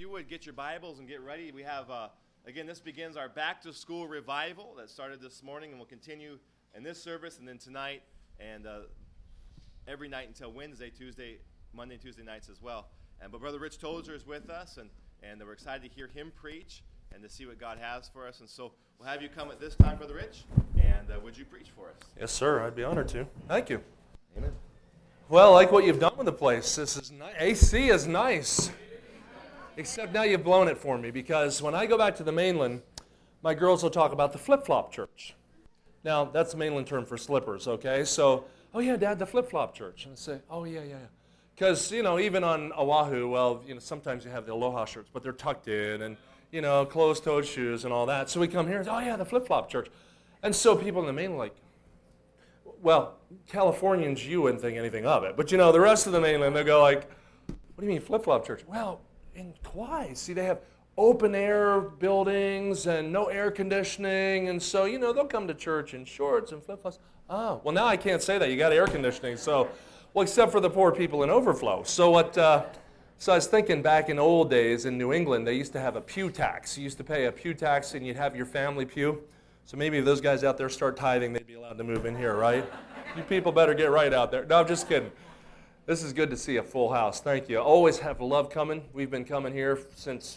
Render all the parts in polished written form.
you would get your Bibles and get ready. We have, again, this begins our back-to-school revival that started this morning and will continue in this service and then tonight and every night until Wednesday, Tuesday, Monday, and Tuesday nights as well. But Brother Rich Tozer is with us, and we're excited to hear him preach and to see what God has for us. And so we'll have you come at this time, Brother Rich, and would you preach for us? Yes, sir. I'd be honored to. Thank you. Amen. Well, I like what you've done with the place. This is nice. AC is nice. Except now you've blown it for me, because when I go back to the mainland, my girls will talk about the flip-flop church. Now, that's the mainland term for slippers, okay? So, oh yeah, Dad, the flip-flop church. And I say, oh yeah. Because, even on Oahu, well, sometimes you have the aloha shirts, but they're tucked in and, closed-toed shoes and all that. So we come here and say, oh yeah, the flip-flop church. And so people in the mainland like, well, Californians, you wouldn't think anything of it. But, the rest of the mainland, they'll go like, what do you mean flip-flop church? Well, in Kauai, see, they have open-air buildings and no air conditioning. And so, they'll come to church in shorts and flip-flops. Oh, well, now I can't say that. You got air conditioning. So, well, except for the poor people in overflow. So I was thinking back in old days in New England, they used to have a pew tax. You used to pay a pew tax and you'd have your family pew. So maybe if those guys out there start tithing, they'd be allowed to move in here, right? You people better get right out there. No, I'm just kidding. This is good to see a full house. Thank you. I always have loved coming. We've been coming here since,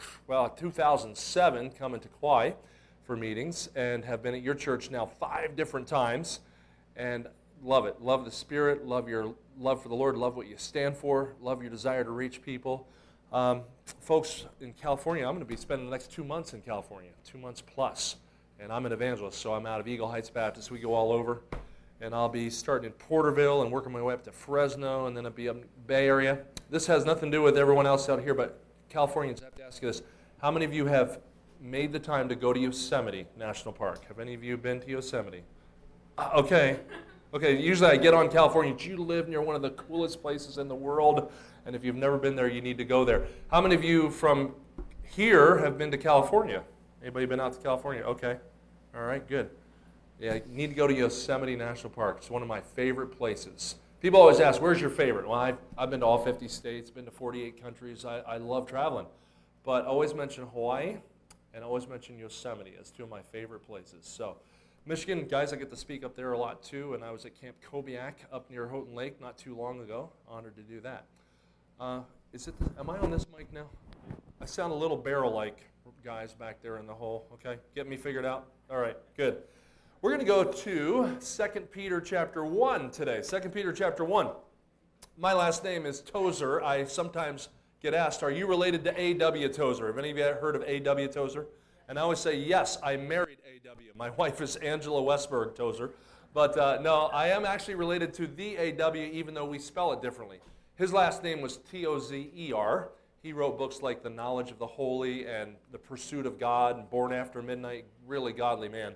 2007, coming to Kauai for meetings, and have been at your church now 5 different times, and love it. Love the Spirit, love your love for the Lord, love what you stand for, love your desire to reach people. Folks in California, I'm going to be spending the next 2 months in California, 2 months plus, and I'm an evangelist, so I'm out of Eagle Heights Baptist. We go all over. And I'll be starting in Porterville and working my way up to Fresno, and then I'll be up in the Bay Area. This has nothing to do with everyone else out here, but Californians, I have to ask you this. How many of you have made the time to go to Yosemite National Park? Have any of you been to Yosemite? Okay, usually I get on California. You live near one of the coolest places in the world, and if you've never been there, you need to go there. How many of you from here have been to California? Anybody been out to California? Okay, all right, good. Yeah, you need to go to Yosemite National Park. It's one of my favorite places. People always ask, where's your favorite? Well, I've been to all 50 states, been to 48 countries. I love traveling. But always mention Hawaii and always mention Yosemite as 2 of my favorite places. So, Michigan, guys, I get to speak up there a lot too, and I was at Camp Kobiak up near Houghton Lake not too long ago. Honored to do that. Am I on this mic now? I sound a little barrel-like, guys, back there in the hole. Okay, get me figured out? All right, good. We're going to go to 2 Peter chapter 1 today. 2 Peter chapter 1. My last name is Tozer. I sometimes get asked, are you related to A.W. Tozer? Have any of you heard of A.W. Tozer? And I always say, yes, I married A.W. My wife is Angela Westberg Tozer. But no, I am actually related to the A.W., even though we spell it differently. His last name was Tozer. He wrote books like The Knowledge of the Holy and The Pursuit of God and Born After Midnight. Really godly man.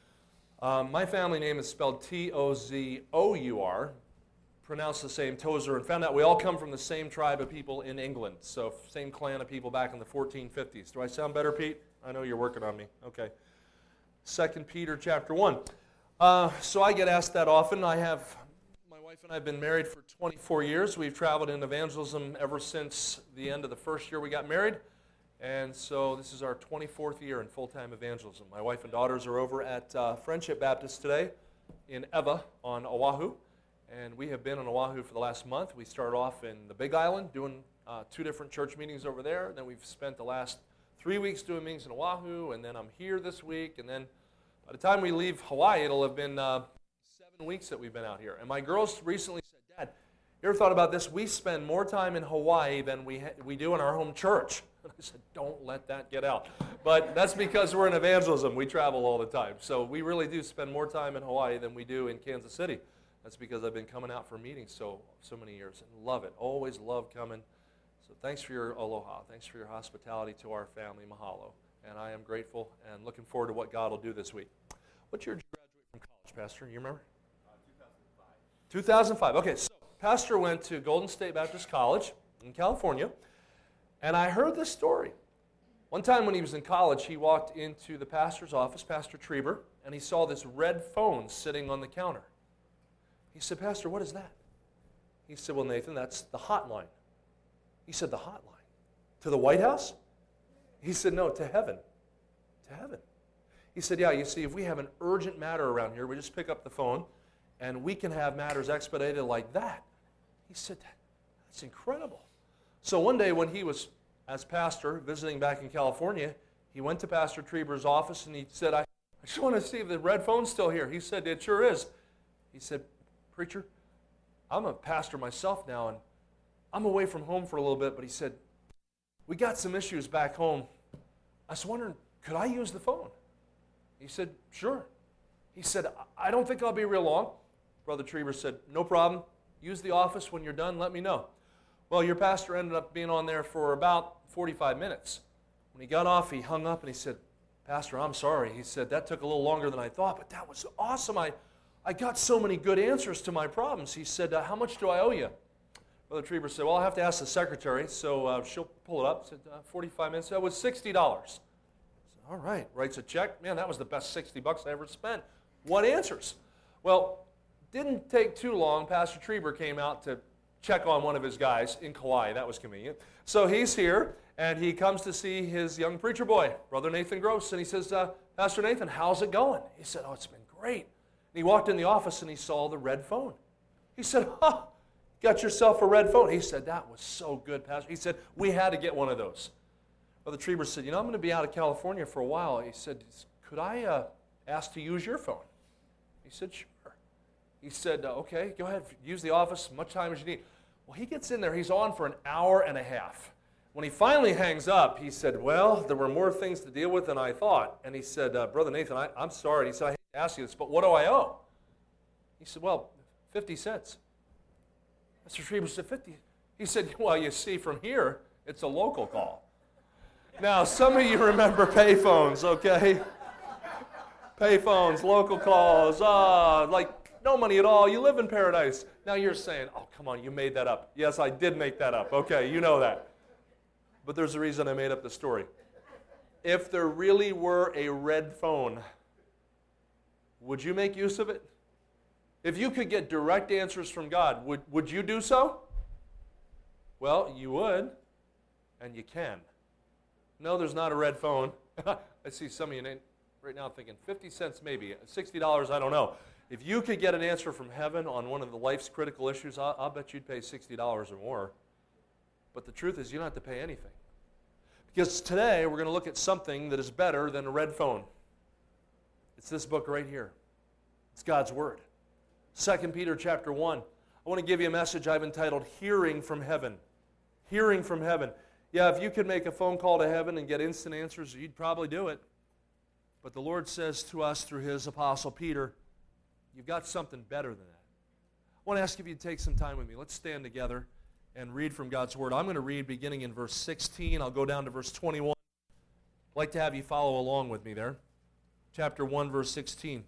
My family name is spelled T-O-Z-O-U-R, pronounced the same, Tozer, and found out we all come from the same tribe of people in England, so same clan of people back in the 1450s. Do I sound better, Pete? I know you're working on me. Okay. 2 Peter chapter 1. So I get asked that often. My wife and I have been married for 24 years. We've traveled in evangelism ever since the end of the first year we got married. And so this is our 24th year in full-time evangelism. My wife and daughters are over at Friendship Baptist today in Ewa on Oahu. And we have been on Oahu for the last month. We started off in the Big Island doing 2 different church meetings over there. Then we've spent the last 3 weeks doing meetings in Oahu. And then I'm here this week. And then by the time we leave Hawaii, it'll have been 7 weeks that we've been out here. And my girls recently said, Dad, you ever thought about this? We spend more time in Hawaii than we do in our home church. I said, don't let that get out. But that's because we're in evangelism. We travel all the time. So we really do spend more time in Hawaii than we do in Kansas City. That's because I've been coming out for meetings so many years and love it. Always love coming. So thanks for your aloha. Thanks for your hospitality to our family, mahalo. And I am grateful and looking forward to what God will do this week. What year did you graduate from college, Pastor? You remember? 2005. 2005. Okay, so Pastor went to Golden State Baptist College in California. And I heard this story. One time when he was in college, he walked into the pastor's office, Pastor Trieber, and he saw this red phone sitting on the counter. He said, Pastor, what is that? He said, well, Nathan, that's the hotline. He said, the hotline? To the White House? He said, no, to heaven. To heaven. He said, yeah, you see, if we have an urgent matter around here, we just pick up the phone, and we can have matters expedited like that. He said, that's incredible. So one day when he was, as pastor, visiting back in California, he went to Pastor Trieber's office, and he said, I just want to see if the red phone's still here. He said, it sure is. He said, preacher, I'm a pastor myself now, and I'm away from home for a little bit, but he said, we got some issues back home. I was wondering, could I use the phone? He said, sure. He said, I don't think I'll be real long. Brother Trieber said, no problem. Use the office. When you're done, let me know. Well, your pastor ended up being on there for about 45 minutes. When he got off, he hung up and he said, Pastor, I'm sorry. He said, that took a little longer than I thought, but that was awesome. I got so many good answers to my problems. He said, how much do I owe you? Brother Trieber said, well, I'll have to ask the secretary, so she'll pull it up. Said, 45 minutes. That was $60. I said, all right. Writes a check. Man, that was the best $60 I ever spent. What answers? Well, didn't take too long. Pastor Trieber came out to check on one of his guys in Kauai. That was convenient. So he's here, and he comes to see his young preacher boy, Brother Nathan Gross, and he says, Pastor Nathan, how's it going? He said, oh, it's been great. And he walked in the office, and he saw the red phone. He said, got yourself a red phone. He said, that was so good, Pastor. He said, we had to get one of those. Brother Trieber said, I'm going to be out of California for a while. He said, could I ask to use your phone? He said, sure. He said, okay, go ahead, use the office, much time as you need. Well, he gets in there. He's on for an hour and a half. When he finally hangs up, he said, well, there were more things to deal with than I thought. And he said, Brother Nathan, I'm sorry. He said, I hate to ask you this, but what do I owe? He said, well, 50 cents. Mr. Trieber said, 50. He said, well, you see, from here, it's a local call. Now, some of you remember payphones, okay? Payphones, local calls, like no money at all. You live in paradise. Now you're saying, oh, come on, you made that up. Yes, I did make that up. Okay, you know that. But there's a reason I made up the story. If there really were a red phone, would you make use of it? If you could get direct answers from God, would you do so? Well, you would, and you can. No, there's not a red phone. I see some of you right now thinking, 50 cents maybe, $60, I don't know. If you could get an answer from heaven on one of the life's critical issues, I'll bet you'd pay $60 or more. But the truth is, you don't have to pay anything. Because today, we're going to look at something that is better than a red phone. It's this book right here. It's God's Word. 2 Peter chapter 1. I want to give you a message I've entitled, Hearing from Heaven. Hearing from Heaven. Yeah, if you could make a phone call to heaven and get instant answers, you'd probably do it. But the Lord says to us through His apostle Peter, you've got something better than that. I want to ask if you'd take some time with me. Let's stand together and read from God's Word. I'm going to read beginning in verse 16. I'll go down to verse 21. I'd like to have you follow along with me there. Chapter 1, verse 16.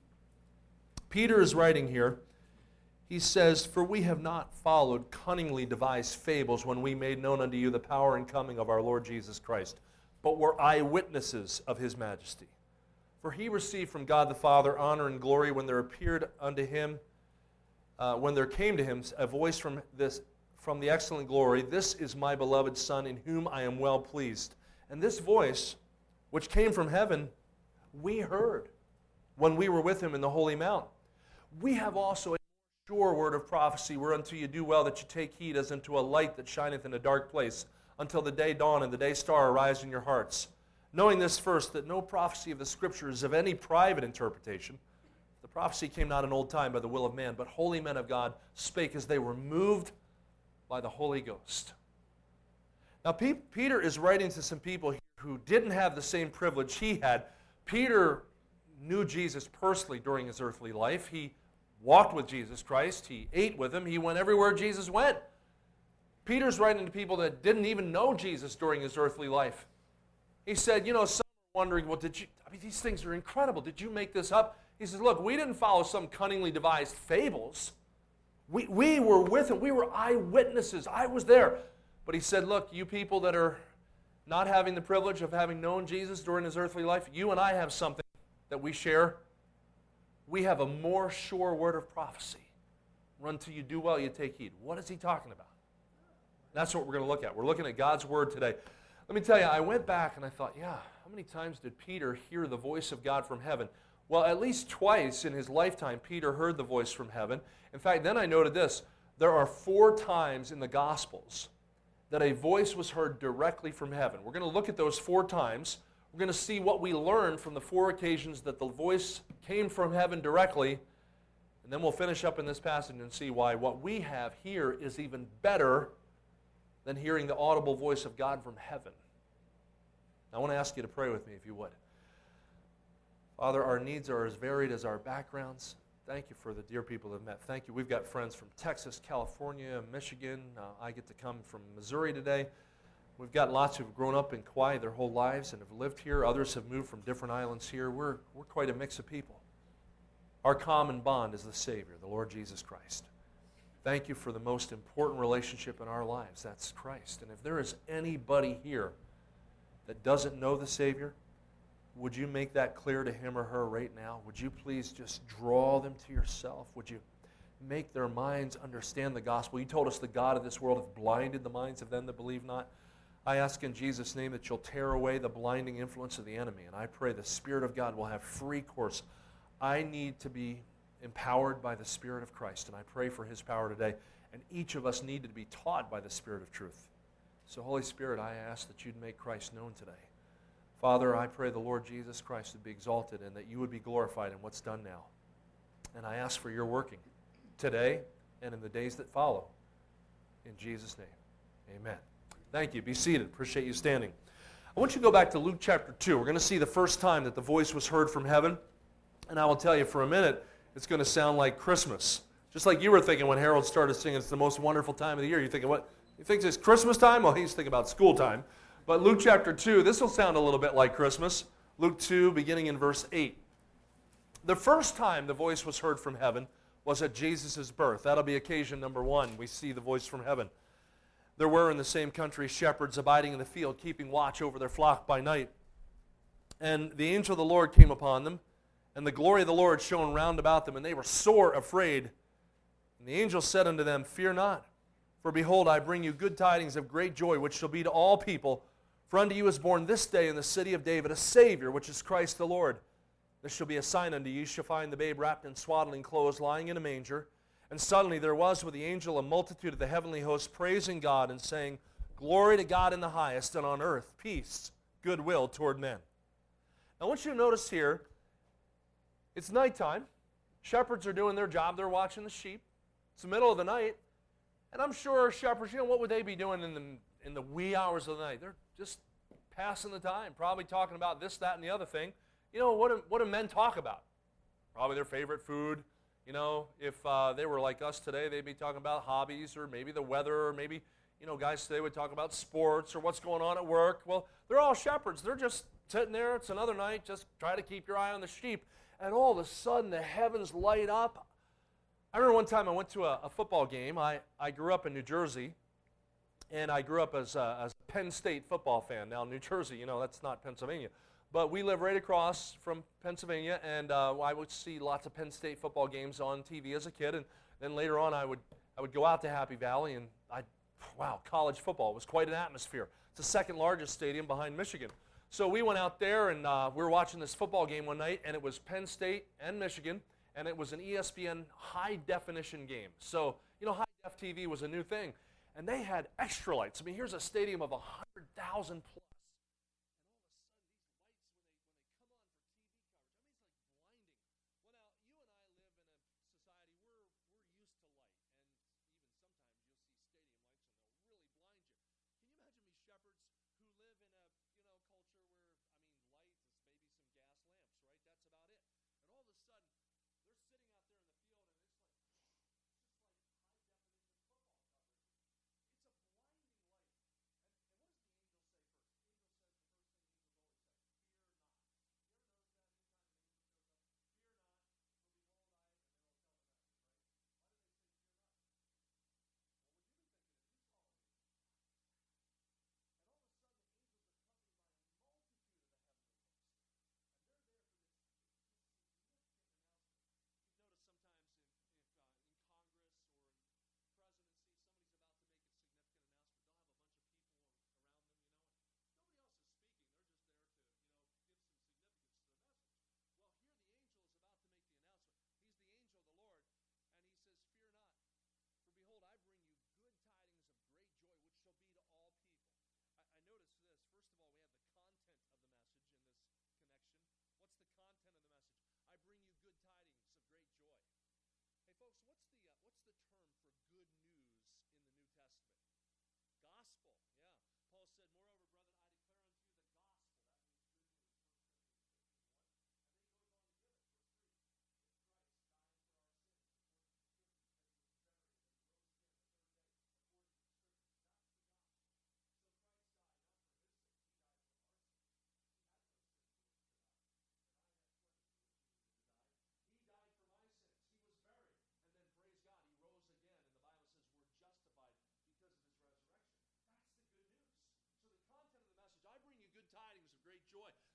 Peter is writing here. He says, for we have not followed cunningly devised fables when we made known unto you the power and coming of our Lord Jesus Christ, but were eyewitnesses of His majesty. For He received from God the Father honor and glory when there appeared unto Him, when there came to Him a voice from the excellent glory, this is my beloved Son, in whom I am well pleased. And this voice, which came from heaven, we heard when we were with Him in the holy mount. We have also a sure word of prophecy, whereunto you do well that you take heed as unto a light that shineth in a dark place, until the day dawn and the day star arise in your hearts. Knowing this first, that no prophecy of the Scripture is of any private interpretation. The prophecy came not in old time by the will of man, but holy men of God spake as they were moved by the Holy Ghost. Now, Peter is writing to some people here who didn't have the same privilege he had. Peter knew Jesus personally during his earthly life. He walked with Jesus Christ. He ate with Him. He went everywhere Jesus went. Peter's writing to people that didn't even know Jesus during his earthly life. He said, some are wondering, well, these things are incredible. Did you make this up? He says, look, we didn't follow some cunningly devised fables. We were with Him. We were eyewitnesses. I was there. But he said, look, you people that are not having the privilege of having known Jesus during His earthly life, you and I have something that we share. We have a more sure word of prophecy. Run till you do well, you take heed. What is he talking about? That's what we're going to look at. We're looking at God's Word today. Let me tell you, I went back and I thought, yeah, how many times did Peter hear the voice of God from heaven? Well, at least twice in his lifetime, Peter heard the voice from heaven. In fact, then I noted this. There are 4 times in the Gospels that a voice was heard directly from heaven. We're going to look at those 4 times. We're going to see what we learned from the 4 occasions that the voice came from heaven directly. And then we'll finish up in this passage and see why what we have here is even better than hearing the audible voice of God from heaven. I want to ask you to pray with me if you would. Father, our needs are as varied as our backgrounds. Thank you for the dear people that have met. Thank you. We've got friends from Texas, California, Michigan. I get to come from Missouri today. We've got lots who have grown up in Kauai their whole lives and have lived here. Others have moved from different islands here. We're quite a mix of people. Our common bond is the Savior, the Lord Jesus Christ. Thank you for the most important relationship in our lives. That's Christ. And if there is anybody here that doesn't know the Savior, would you make that clear to him or her right now? Would you please just draw them to yourself? Would you make their minds understand the gospel? You told us the God of this world hath blinded the minds of them that believe not. I ask in Jesus' name that you'll tear away the blinding influence of the enemy. And I pray the Spirit of God will have free course. I need to be empowered by the Spirit of Christ. And I pray for His power today. And each of us need to be taught by the Spirit of truth. So Holy Spirit, I ask that you'd make Christ known today. Father, I pray the Lord Jesus Christ would be exalted and that you would be glorified in what's done now. And I ask for your working today and in the days that follow. In Jesus' name, amen. Thank you. Be seated. Appreciate you standing. I want you to go back to Luke chapter 2. We're going to see the first time that the voice was heard from heaven. And I will tell you for a minute, it's going to sound like Christmas. Just like you were thinking when Harold started singing, it's the most wonderful time of the year. You're thinking, what? You think it's Christmas time? Well, he's thinking about school time. But Luke chapter 2, this will sound a little bit like Christmas. Luke 2, beginning in verse 8. The first time the voice was heard from heaven was at Jesus' birth. That'll be occasion number 1. We see the voice from heaven. There were in the same country shepherds abiding in the field, keeping watch over their flock by night. And the angel of the Lord came upon them, and the glory of the Lord shone round about them, and they were sore afraid. And the angel said unto them, Fear not, for behold, I bring you good tidings of great joy, which shall be to all people. For unto you is born this day in the city of David a Savior, which is Christ the Lord. This shall be a sign unto you. You shall find the babe wrapped in swaddling clothes, lying in a manger. And suddenly there was with the angel a multitude of the heavenly host, praising God and saying, Glory to God in the highest, and on earth peace, goodwill toward men. Now I want you to notice here, it's nighttime. Shepherds are doing their job. They're watching the sheep. It's the middle of the night. And I'm sure shepherds, what would they be doing in the wee hours of the night? They're just passing the time, probably talking about this, that, and the other thing. What do men talk about? Probably their favorite food. If they were like us today, they'd be talking about hobbies or maybe the weather or maybe, guys today would talk about sports or what's going on at work. Well, they're all shepherds. They're just sitting there. It's another night. Just try to keep your eye on the sheep. And all of a sudden, the heavens light up. I remember one time I went to a football game. I grew up in New Jersey, and I grew up as a Penn State football fan. Now, New Jersey, that's not Pennsylvania. But we live right across from Pennsylvania, and I would see lots of Penn State football games on TV as a kid. And then later on, I would go out to Happy Valley, and college football was quite an atmosphere. It's the second largest stadium behind Michigan. So we went out there, and we were watching this football game one night, and it was Penn State and Michigan, and it was an ESPN high-definition game. So, high-def TV was a new thing. And they had extra lights. I mean, here's a stadium of 100,000 plus.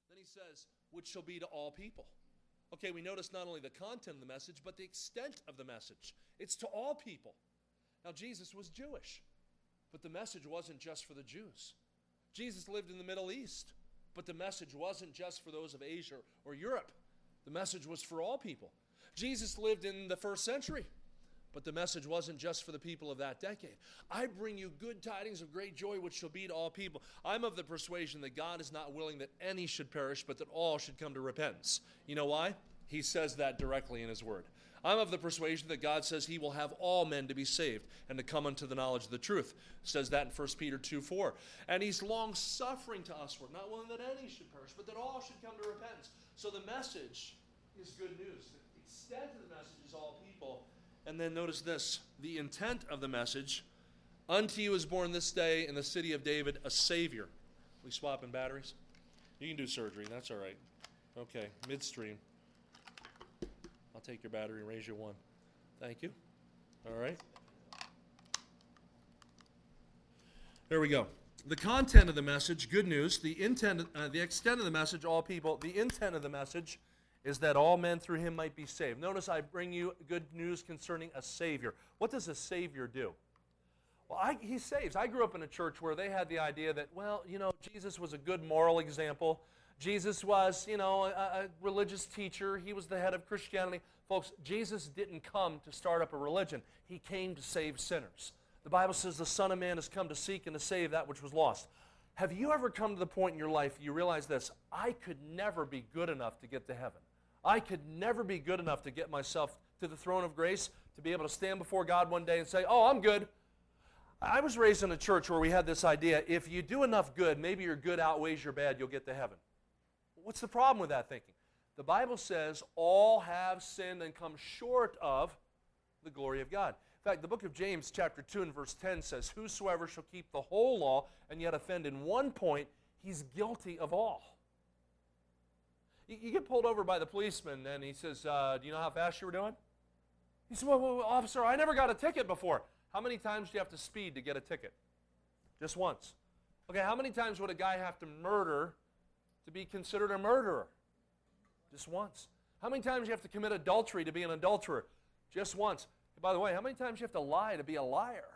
Then he says, which shall be to all people. Okay, we notice not only the content of the message, but the extent of the message. It's to all people. Now, Jesus was Jewish, but the message wasn't just for the Jews. Jesus lived in the Middle East, but the message wasn't just for those of Asia or Europe. The message was for all people. Jesus lived in the first century, but the message wasn't just for the people of that decade. I bring you good tidings of great joy, which shall be to all people. I'm of the persuasion that God is not willing that any should perish, but that all should come to repentance. You know why? He says that directly in his word. I'm of the persuasion that God says he will have all men to be saved and to come unto the knowledge of the truth. It says that in 1 Peter 2:4. And he's long-suffering to usward, not willing that any should perish, but that all should come to repentance. So the message is good news. The extent of the message is all people. And then notice this, the intent of the message, unto you is born this day in the city of David a Savior. We swapping batteries? You can do surgery, that's all right. Okay, midstream. I'll take your battery and raise you one. Thank you. All right. There we go. The content of the message, good news. The extent of the message, all people. The intent of the message is that all men through him might be saved. Notice I bring you good news concerning a Savior. What does a Savior do? Well, he saves. I grew up in a church where they had the idea that, well, Jesus was a good moral example. Jesus was, a religious teacher. He was the head of Christianity. Folks, Jesus didn't come to start up a religion. He came to save sinners. The Bible says the Son of Man has come to seek and to save that which was lost. Have you ever come to the point in your life you realize this? I could never be good enough to get to heaven. I could never be good enough to get myself to the throne of grace, to be able to stand before God one day and say, oh, I'm good. I was raised in a church where we had this idea, if you do enough good, maybe your good outweighs your bad, you'll get to heaven. What's the problem with that thinking? The Bible says all have sinned and come short of the glory of God. In fact, the book of James chapter 2 and verse 10 says, whosoever shall keep the whole law and yet offend in one point, he's guilty of all. You get pulled over by the policeman and he says, do you know how fast you were doing? He said, well, officer, I never got a ticket before. How many times do you have to speed to get a ticket? Just once. Okay, how many times would a guy have to murder to be considered a murderer? Just once. How many times do you have to commit adultery to be an adulterer? Just once. By the way, how many times do you have to lie to be a liar?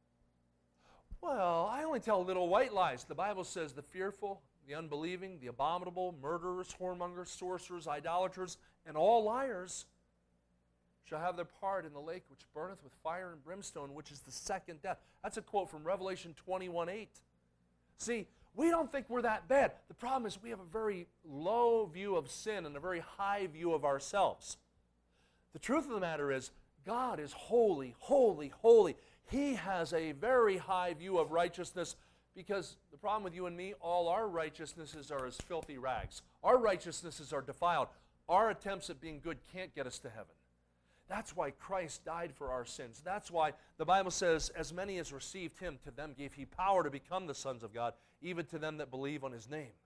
Well, I only tell little white lies. The Bible says the fearful, the unbelieving, the abominable, murderers, whoremongers, sorcerers, idolaters, and all liars shall have their part in the lake which burneth with fire and brimstone, which is the second death. That's a quote from Revelation 21:8. See, we don't think we're that bad. The problem is we have a very low view of sin and a very high view of ourselves. The truth of the matter is God is holy, holy, holy. He has a very high view of righteousness because the problem with you and me, all our righteousnesses are as filthy rags. Our righteousnesses are defiled. Our attempts at being good can't get us to heaven. That's why Christ died for our sins. That's why the Bible says, as many as received him, to them gave he power to become the sons of God, even to them that believe on his name.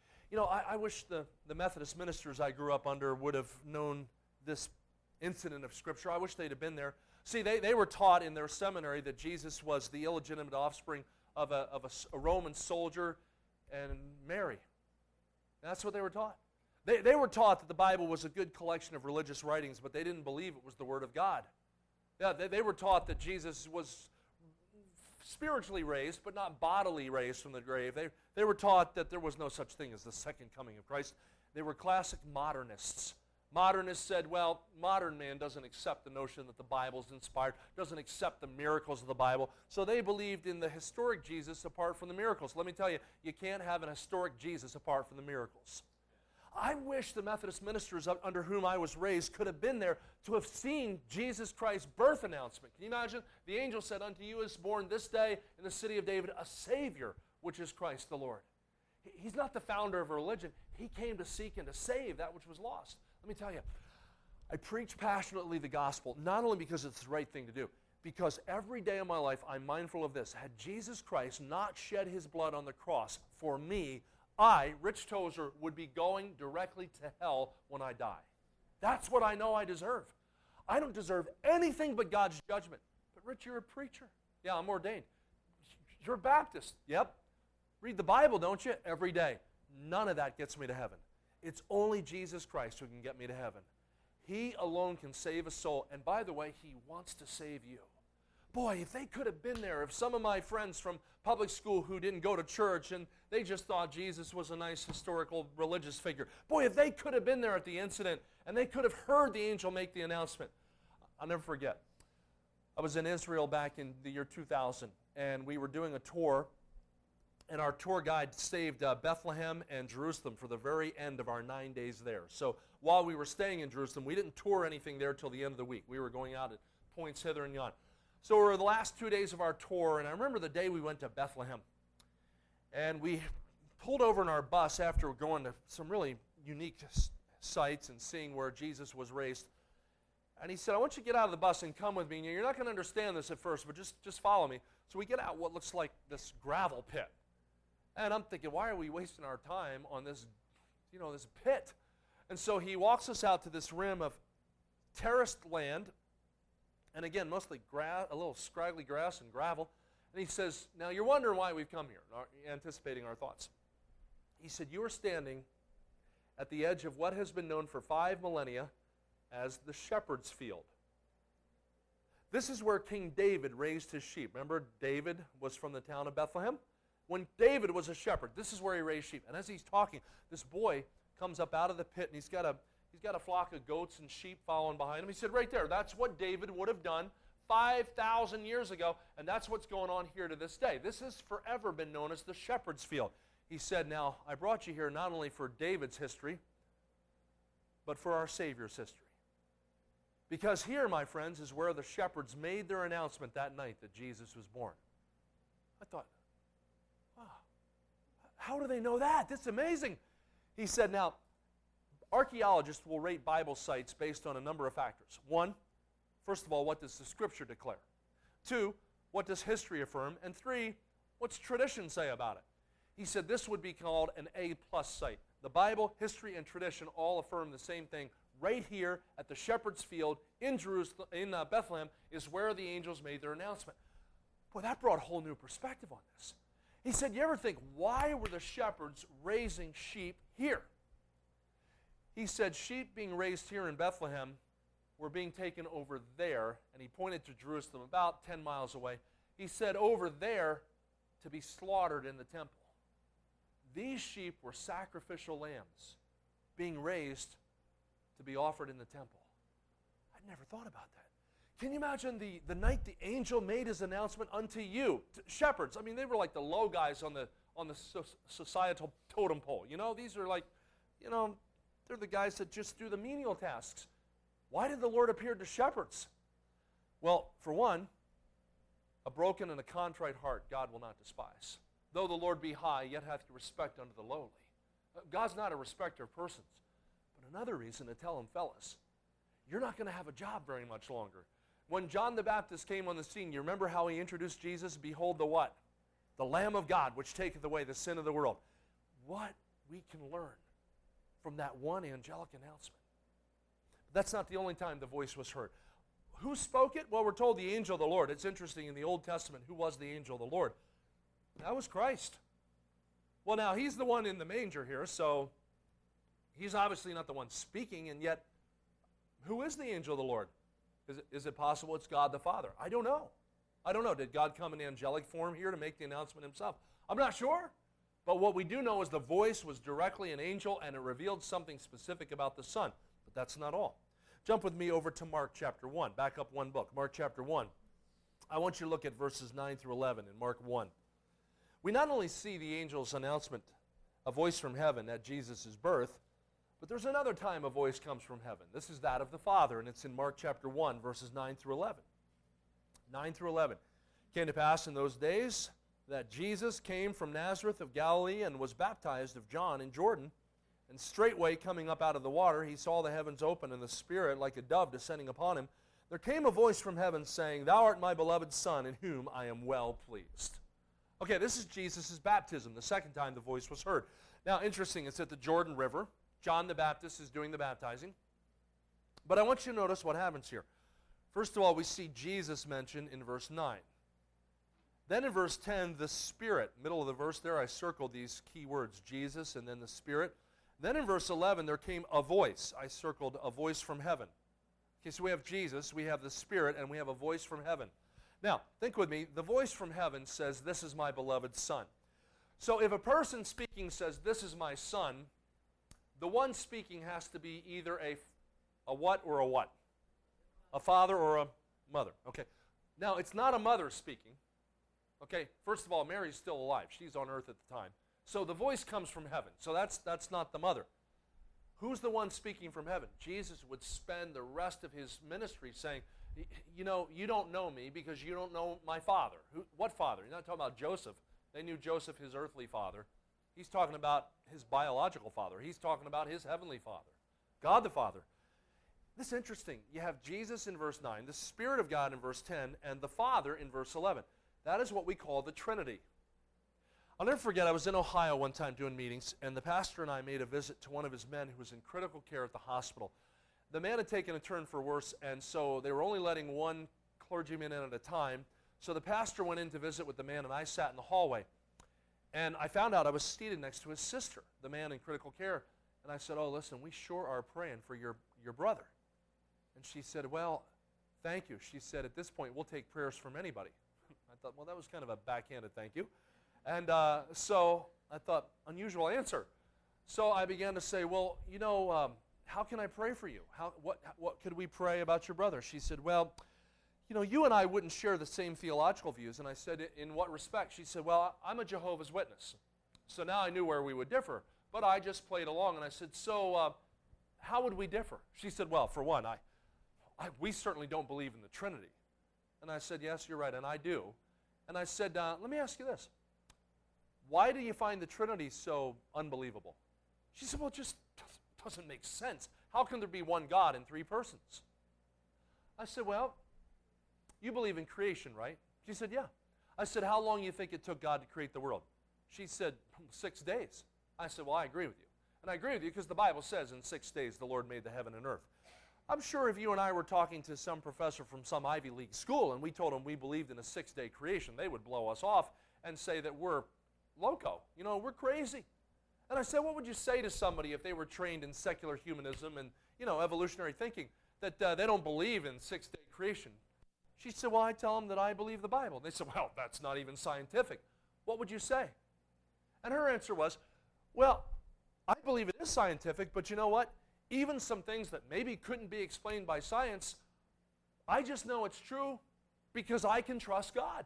I wish the Methodist ministers I grew up under would have known this incident of Scripture. I wish they'd have been there. See, they were taught in their seminary that Jesus was the illegitimate offspring of a Roman soldier and Mary. That's what they were taught. They were taught that the Bible was a good collection of religious writings, but they didn't believe it was the Word of God. Yeah, they were taught that Jesus was spiritually raised, but not bodily raised from the grave. They were taught that there was no such thing as the second coming of Christ. They were classic modernists. Modernists said, well, modern man doesn't accept the notion that the Bible's inspired, doesn't accept the miracles of the Bible, so they believed in the historic Jesus apart from the miracles. Let me tell you, you can't have an historic Jesus apart from the miracles. I wish the Methodist ministers under whom I was raised could have been there to have seen Jesus Christ's birth announcement. Can you imagine? The angel said, unto you is born this day in the city of David a Savior, which is Christ the Lord. He's not the founder of a religion. He came to seek and to save that which was lost. Let me tell you, I preach passionately the gospel, not only because it's the right thing to do, because every day of my life I'm mindful of this. Had Jesus Christ not shed his blood on the cross for me, I, Rich Tozer, would be going directly to hell when I die. That's what I know I deserve. I don't deserve anything but God's judgment. But Rich, you're a preacher. Yeah, I'm ordained. You're a Baptist. Yep. Read the Bible, don't you? Every day. none of that gets me to heaven. It's only Jesus Christ who can get me to heaven. He alone can save a soul. And by the way, He wants to save you. Boy, if they could have been there, if some of my friends from public school who didn't go to church and they just thought Jesus was a nice historical religious figure, boy, if they could have been there at the incident and they could have heard the angel make the announcement. I'll never forget. I was in Israel back in the year 2000, and we were doing a tour, and our tour guide saved Bethlehem and Jerusalem for the very end of our 9 days there. So while we were staying in Jerusalem, we didn't tour anything there till the end of the week. We were going out at points hither and yon. So we were the last 2 days of our tour, and I remember the day we went to Bethlehem. And we pulled over in our bus after going to some really unique sites and seeing where Jesus was raised. And he said, I want you to get out of the bus and come with me. And you're not going to understand this at first, but just follow me. So we get out what looks like this gravel pit. And I'm thinking, why are we wasting our time on this, this pit? And so he walks us out to this rim of terraced land. And again, mostly grass, a little scraggly grass and gravel. And he says, now you're wondering why we've come here, anticipating our thoughts. He said, you are standing at the edge of what has been known for 5 millennia as the shepherd's field. This is where King David raised his sheep. Remember, David was from the town of Bethlehem? When David was a shepherd, this is where he raised sheep. And as he's talking, this boy comes up out of the pit, and he's got a flock of goats and sheep following behind him. He said, right there, that's what David would have done 5,000 years ago, and that's what's going on here to this day. This has forever been known as the shepherd's field. He said, now, I brought you here not only for David's history, but for our Savior's history. Because here, my friends, is where the shepherds made their announcement that night that Jesus was born. I thought, wow, how do they know that? This is amazing. He said, now, archaeologists will rate Bible sites based on a number of factors. 1, first of all, what does the Scripture declare? 2, what does history affirm? And 3, what's tradition say about it? He said this would be called an A-plus site. The Bible, history, and tradition all affirm the same thing. Right here at the shepherd's field in Jerusalem, in Bethlehem, is where the angels made their announcement. Boy, that brought a whole new perspective on this. He said, you ever think, why were the shepherds raising sheep here? He said, sheep being raised here in Bethlehem were being taken over there, and he pointed to Jerusalem, about 10 miles away. He said, over there to be slaughtered in the temple. These sheep were sacrificial lambs being raised to be offered in the temple. I'd never thought about that. Can you imagine the night the angel made his announcement unto you, shepherds? I mean, they were like the low guys on the societal totem pole. These are like, they're the guys that just do the menial tasks. Why did the Lord appear to shepherds? Well, for one, a broken and a contrite heart God will not despise. Though the Lord be high, yet hath he respect unto the lowly. God's not a respecter of persons. But another reason to tell him, fellas, you're not going to have a job very much longer. When John the Baptist came on the scene, you remember how he introduced Jesus? Behold the what? The Lamb of God, which taketh away the sin of the world. What we can learn from that one angelic announcement. But that's not the only time the voice was heard. Who spoke it? Well, we're told the angel of the Lord. It's interesting, in the Old Testament, who was the angel of the Lord? That was Christ. Well, now, he's the one in the manger here, so he's obviously not the one speaking, and yet, who is the angel of the Lord? Is it possible it's God the Father? I don't know. Did God come in angelic form here to make the announcement himself? I'm not sure. But what we do know is the voice was directly an angel, and it revealed something specific about the Son. But that's not all. Jump with me over to Mark chapter 1. Back up one book. Mark chapter 1. I want you to look at verses 9 through 11 in Mark 1. We not only see the angel's announcement, a voice from heaven at Jesus' birth, but there's another time a voice comes from heaven. This is that of the Father, and it's in Mark chapter 1, verses 9 through 11. 9 through 11. Came to pass in those days that Jesus came from Nazareth of Galilee and was baptized of John in Jordan. And straightway coming up out of the water, he saw the heavens open and the Spirit like a dove descending upon him. There came a voice from heaven saying, Thou art my beloved Son, in whom I am well pleased. Okay, this is Jesus' baptism, the second time the voice was heard. Now, interesting, it's at the Jordan River. John the Baptist is doing the baptizing. But I want you to notice what happens here. First of all, we see Jesus mentioned in verse 9. Then in verse 10, the Spirit. Middle of the verse there, I circled these key words, Jesus and then the Spirit. Then in verse 11, there came a voice. I circled a voice from heaven. Okay, so we have Jesus, we have the Spirit, and we have a voice from heaven. Now, think with me. The voice from heaven says, "This is my beloved Son." So if a person speaking says, "This is my Son," the one speaking has to be either a what or a what? A father or a mother. Okay. Now, it's not a mother speaking. Okay, first of all, Mary's still alive. She's on earth at the time. So the voice comes from heaven. So that's not the mother. Who's the one speaking from heaven? Jesus would spend the rest of his ministry saying, you know, you don't know me because you don't know my Father. What Father? You're not talking about Joseph. They knew Joseph, his earthly father. He's talking about his biological father. He's talking about his heavenly Father, God the Father. This is interesting. You have Jesus in verse 9, the Spirit of God in verse 10, and the Father in verse 11. That is what we call the Trinity. I'll never forget, I was in Ohio one time doing meetings, and the pastor and I made a visit to one of his men who was in critical care at the hospital. The man had taken a turn for worse, and so they were only letting one clergyman in at a time. So the pastor went in to visit with the man, and I sat in the hallway. And I found out I was seated next to his sister, the man in critical care. And I said, "Oh, listen, we sure are praying for your brother." And she said, "Well, thank you." She said, "At this point, we'll take prayers from anybody." I thought, well, that was kind of a backhanded thank you. And so I thought, unusual answer. So I began to say, well, you know, how can I pray for you? What could we pray about your brother? She said, well, you know, you and I wouldn't share the same theological views. And I said, in what respect? She said, well, I'm a Jehovah's Witness. So now I knew where we would differ. But I just played along, and I said, so how would we differ? She said, well, for one, we certainly don't believe in the Trinity. And I said, yes, you're right, and I do. And I said, let me ask you this. Why do you find the Trinity so unbelievable? She said, well, it just doesn't make sense. How can there be one God in three persons? I said, well, you believe in creation, right? She said, yeah. I said, how long do you think it took God to create the world? She said, 6 days. I said, well, I agree with you. And I agree with you because the Bible says in 6 days the Lord made the heaven and earth. I'm sure if you and I were talking to some professor from some Ivy League school and we told them we believed in a 6-day creation, they would blow us off and say that we're loco. You know, we're crazy. And I said, what would you say to somebody if they were trained in secular humanism and, you know, evolutionary thinking, that they don't believe in 6-day creation? She said, well, I tell them that I believe the Bible. They said, well, that's not even scientific. What would you say? And her answer was, well, I believe it is scientific, but you know what? Even some things that maybe couldn't be explained by science, I just know it's true because I can trust God.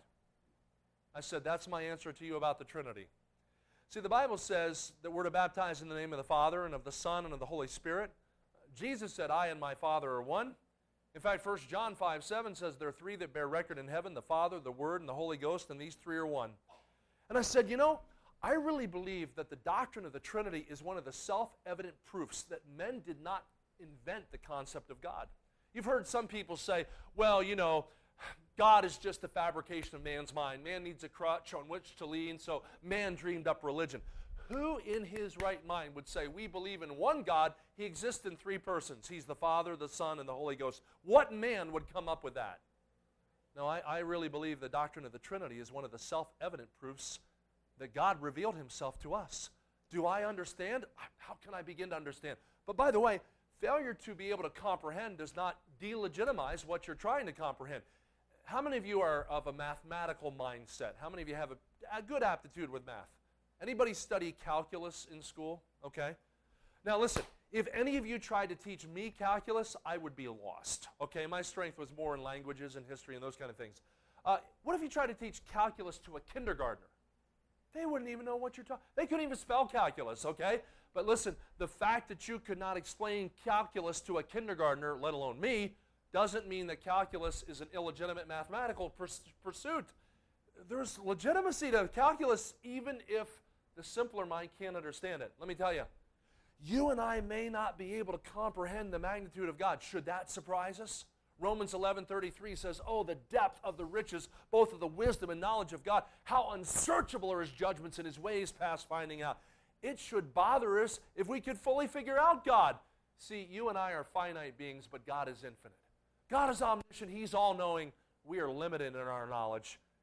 I said, that's my answer to you about the Trinity. See, the Bible says that we're to baptize in the name of the Father and of the Son and of the Holy Spirit. Jesus said, I and my Father are one. In fact, 1 John 5:7 says there are three that bear record in heaven, the Father, the Word, and the Holy Ghost, and these three are one. And I said, you know, I really believe that the doctrine of the Trinity is one of the self-evident proofs that men did not invent the concept of God. You've heard some people say, well, you know, God is just a fabrication of man's mind. Man needs a crutch on which to lean, so man dreamed up religion. Who in his right mind would say, we believe in one God, he exists in three persons. He's the Father, the Son, and the Holy Ghost. What man would come up with that? No, I really believe the doctrine of the Trinity is one of the self-evident proofs that God revealed himself to us. Do I understand? How can I begin to understand? But by the way, failure to be able to comprehend does not delegitimize what you're trying to comprehend. How many of you are of a mathematical mindset? How many of you have a good aptitude with math? Anybody study calculus in school? Okay. Now listen, if any of you tried to teach me calculus, I would be lost. Okay, my strength was more in languages and history and those kind of things. What if you tried to teach calculus to a kindergartner? They wouldn't even know what you're talking. They couldn't even spell calculus, okay? But listen, the fact that you could not explain calculus to a kindergartner, let alone me, doesn't mean that calculus is an illegitimate mathematical pursuit. There's legitimacy to calculus even if the simpler mind can't understand it. Let me tell you, you and I may not be able to comprehend the magnitude of God. Should that surprise us? Romans 11:33 says, oh, the depth of the riches, both of the wisdom and knowledge of God. How unsearchable are his judgments and his ways past finding out. It should bother us if we could fully figure out God. See, you and I are finite beings, but God is infinite. God is omniscient. He's all-knowing. We are limited in our knowledge.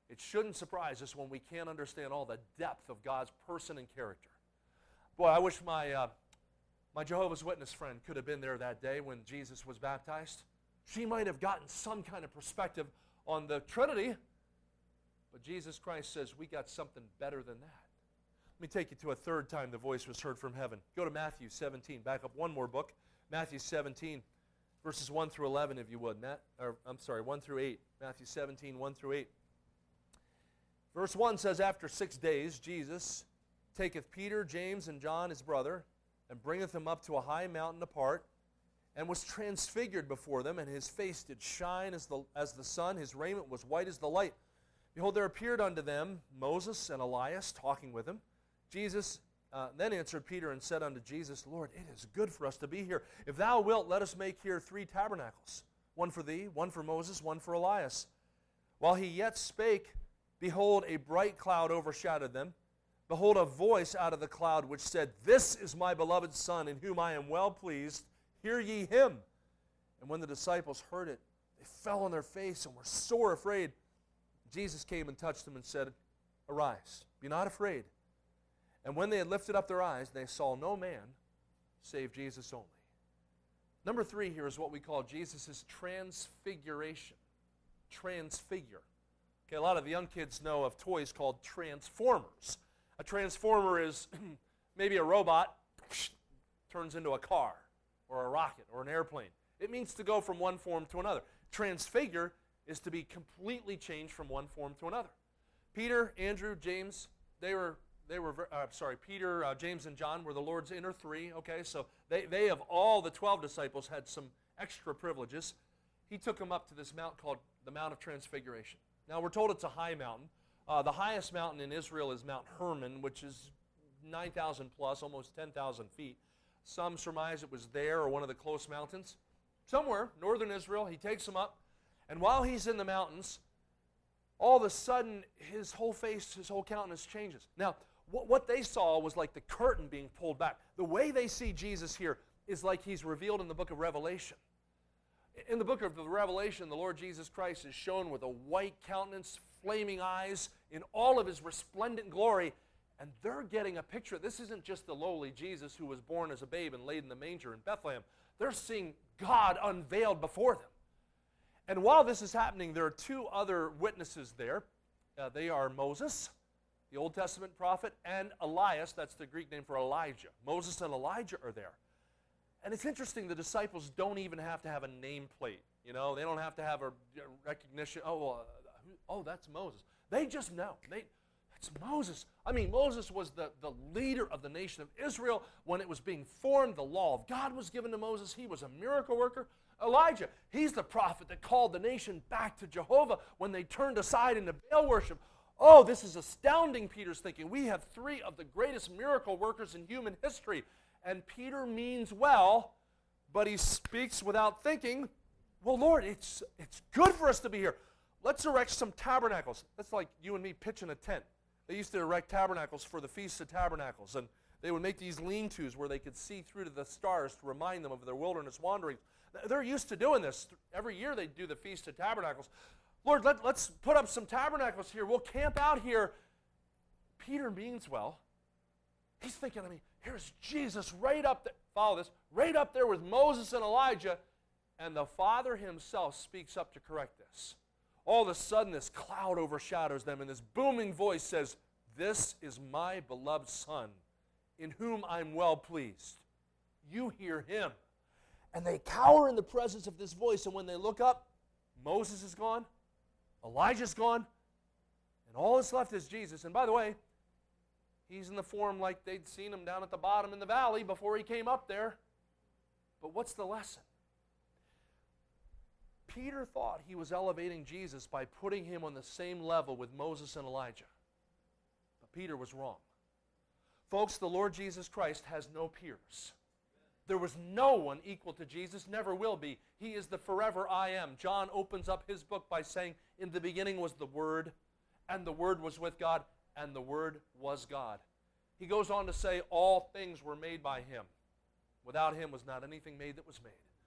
It shouldn't surprise us when we can't understand all the depth of God's person and character. Boy, I wish my Jehovah's Witness friend could have been there that day when Jesus was baptized. She might have gotten some kind of perspective on the Trinity, but Jesus Christ says we got something better than that. Let me take you to a third time the voice was heard from heaven. Go to Matthew 17. Back up one more book. Matthew 17, verses 1 through 11, if you would. 1 through 8. Matthew 17, 1 through 8. Verse 1 says, After 6 days, Jesus taketh Peter, James, and John his brother, and bringeth them up to a high mountain apart, and was transfigured before them, and his face did shine as the sun, his raiment was white as the light. Behold, there appeared unto them Moses and Elias, talking with him. Jesus then answered Peter and said unto Jesus, Lord, it is good for us to be here. If thou wilt, let us make here 3 tabernacles, one for thee, one for Moses, one for Elias. While he yet spake, behold, a bright cloud overshadowed them. Behold, a voice out of the cloud which said, This is my beloved Son, in whom I am well pleased. Hear ye him. And when the disciples heard it, they fell on their face and were sore afraid. Jesus came and touched them and said, Arise, be not afraid. And when they had lifted up their eyes, they saw no man save Jesus only. Number 3 here is what we call Jesus' transfiguration. Transfigure. Okay, a lot of the young kids know of toys called Transformers. A transformer is maybe a robot turns into a car or a rocket or an airplane. It means to go from one form to another. Transfigure is to be completely changed from one form to another. Peter, Andrew, James, Peter, James, and John were the Lord's inner 3. Okay, so they of all the 12 disciples had some extra privileges. He took them up to this mount called the Mount of Transfiguration. Now, we're told it's a high mountain. The highest mountain in Israel is Mount Hermon, which is 9,000 plus, almost 10,000 feet. Some surmise it was there or one of the close mountains. Somewhere, northern Israel, he takes them up. And while he's in the mountains, all of a sudden, his whole face, his whole countenance changes. Now, what they saw was like the curtain being pulled back. The way they see Jesus here is like he's revealed in the book of Revelation. In the book of the Revelation, the Lord Jesus Christ is shown with a white countenance, flaming eyes, in all of his resplendent glory, and they're getting a picture. This isn't just the lowly Jesus who was born as a babe and laid in the manger in Bethlehem. They're seeing God unveiled before them. And while this is happening, there are 2 other witnesses there. They are Moses, the Old Testament prophet, and Elias, that's the Greek name for Elijah. Moses and Elijah are there. And it's interesting, the disciples don't even have to have a nameplate. You know, they don't have to have a recognition. Oh, that's Moses. They just know. It's Moses. I mean, Moses was the leader of the nation of Israel when it was being formed. The law of God was given to Moses. He was a miracle worker. Elijah, he's the prophet that called the nation back to Jehovah when they turned aside into Baal worship. Oh, this is astounding, Peter's thinking. We have 3 of the greatest miracle workers in human history. And Peter means well, but he speaks without thinking. Well, Lord, it's good for us to be here. Let's erect some tabernacles. That's like you and me pitching a tent. They used to erect tabernacles for the Feast of Tabernacles, and they would make these lean-tos where they could see through to the stars to remind them of their wilderness wanderings. They're used to doing this. Every year they do the Feast of Tabernacles. Lord, let's put up some tabernacles here. We'll camp out here. Peter means well. He's thinking, here's Jesus right up there. Follow this. Right up there with Moses and Elijah. And the Father himself speaks up to correct this. All of a sudden, this cloud overshadows them, and this booming voice says, This is my beloved Son, in whom I'm well pleased. You hear him. And they cower in the presence of this voice, and when they look up, Moses is gone, Elijah's gone, and all that's left is Jesus. And by the way, he's in the form like they'd seen him down at the bottom in the valley before he came up there. But what's the lesson? Peter thought he was elevating Jesus by putting him on the same level with Moses and Elijah. But Peter was wrong. Folks, the Lord Jesus Christ has no peers. There was no one equal to Jesus, never will be. He is the forever I am. John opens up his book by saying, In the beginning was the Word, and the Word was with God, and the Word was God. He goes on to say, All things were made by him. Without him was not anything made that was made.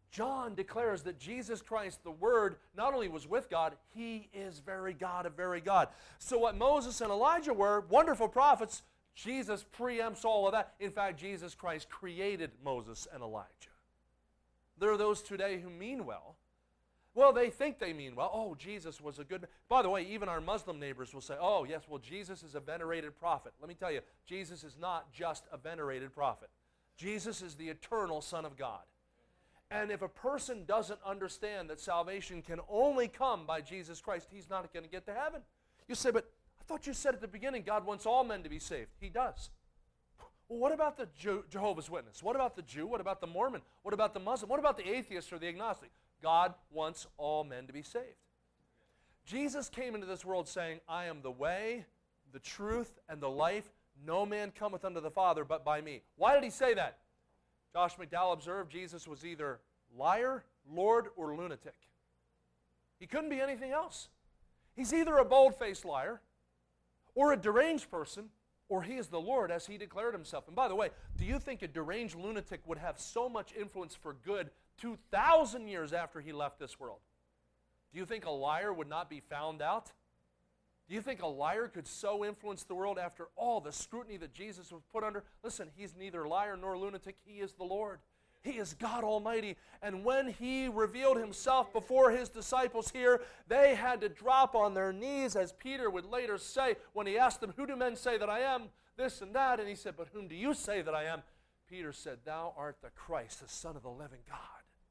John declares that Jesus Christ, the Word, not only was with God, He is very God of very God. So what Moses and Elijah were, wonderful prophets, Jesus preempts all of that. In fact, Jesus Christ created Moses and Elijah. There are those today who mean well. Well, they think they mean well. Oh, Jesus was a good man. By the way, even our Muslim neighbors will say, oh, yes, well, Jesus is a venerated prophet. Let me tell you, Jesus is not just a venerated prophet. Jesus is the eternal Son of God. And if a person doesn't understand that salvation can only come by Jesus Christ, he's not going to get to heaven. You say, but I thought you said at the beginning God wants all men to be saved. He does. Well, what about the Jehovah's Witness? What about the Jew? What about the Mormon? What about the Muslim? What about the atheist or the agnostic? God wants all men to be saved. Jesus came into this world saying, I am the way, the truth, and the life. No man cometh unto the Father but by me. Why did he say that? Josh McDowell observed Jesus was either liar, Lord, or lunatic. He couldn't be anything else. He's either a bold-faced liar, or a deranged person, or he is the Lord as he declared himself. And by the way, do you think a deranged lunatic would have so much influence for good 2,000 years after he left this world? Do you think a liar would not be found out? Do you think a liar could so influence the world after all the scrutiny that Jesus was put under? Listen, he's neither liar nor lunatic. He is the Lord. He is God Almighty. And when he revealed himself before his disciples here, they had to drop on their knees, as Peter would later say when he asked them, who do men say that I am? This and that. And he said, but whom do you say that I am? Peter said, thou art the Christ, the Son of the living God.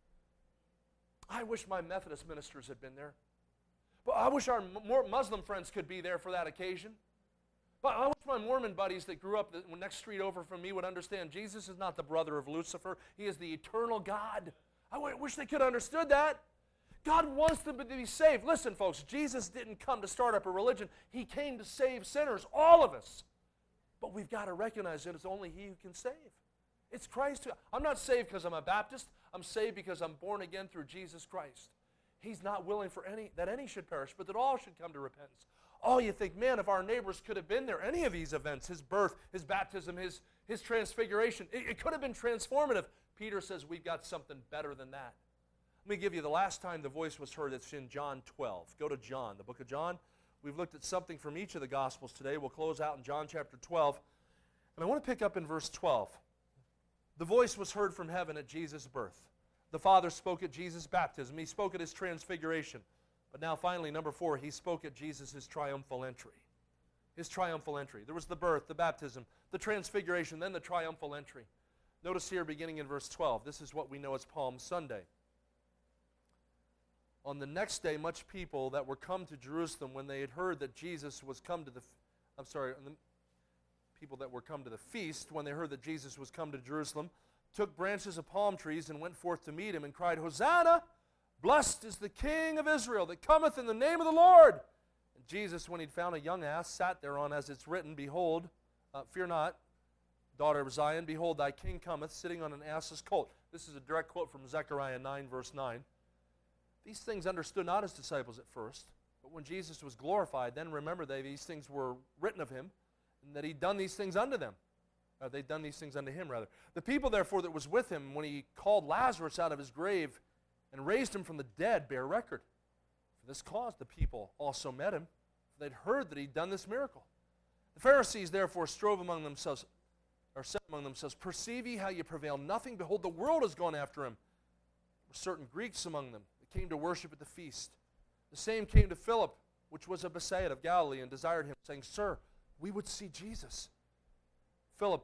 I wish my Methodist ministers had been there. But I wish our more Muslim friends could be there for that occasion. But I wish my Mormon buddies that grew up the next street over from me would understand Jesus is not the brother of Lucifer. He is the eternal God. I wish they could have understood that. God wants them to be saved. Listen, folks, Jesus didn't come to start up a religion. He came to save sinners, all of us. But we've got to recognize that it's only He who can save. It's Christ who... I'm not saved because I'm a Baptist. I'm saved because I'm born again through Jesus Christ. He's not willing for that any should perish, but that all should come to repentance. Oh, you think, man, if our neighbors could have been there, any of these events, his birth, his baptism, his transfiguration, it could have been transformative. Peter says we've got something better than that. Let me give you the last time the voice was heard. It's in John 12. Go to John, the book of John. We've looked at something from each of the Gospels today. We'll close out in John chapter 12. And I want to pick up in verse 12. The voice was heard from heaven at Jesus' birth. The Father spoke at Jesus' baptism. He spoke at His transfiguration. But now finally, number 4, He spoke at Jesus' triumphal entry. His triumphal entry. There was the birth, the baptism, the transfiguration, then the triumphal entry. Notice here, beginning in verse 12, this is what we know as Palm Sunday. On the next day, much people that were come to Jerusalem, when they had heard that Jesus was come to the... people that were come to the feast, when they heard that Jesus was come to Jerusalem, took branches of palm trees and went forth to meet Him and cried, Hosanna! Blessed is the King of Israel that cometh in the name of the Lord. And Jesus, when He'd found a young ass, sat thereon, as it's written, Behold, fear not, daughter of Zion, behold, thy King cometh, sitting on an ass's colt. This is a direct quote from Zechariah 9, verse 9. These things understood not His disciples at first, but when Jesus was glorified, then remember these things were written of Him, and that He'd done these things unto them. They'd done these things unto Him, rather. The people, therefore, that was with Him, when He called Lazarus out of his grave and raised him from the dead, bear record. For this cause the people also met Him, for they'd heard that He'd done this miracle. The Pharisees, therefore, strove among themselves, or said among themselves, Perceive ye how ye prevail nothing? Behold, the world is gone after Him. There were certain Greeks among them that came to worship at the feast. The same came to Philip, which was of Bethsaida of Galilee, and desired Him, saying, Sir, we would see Jesus. Philip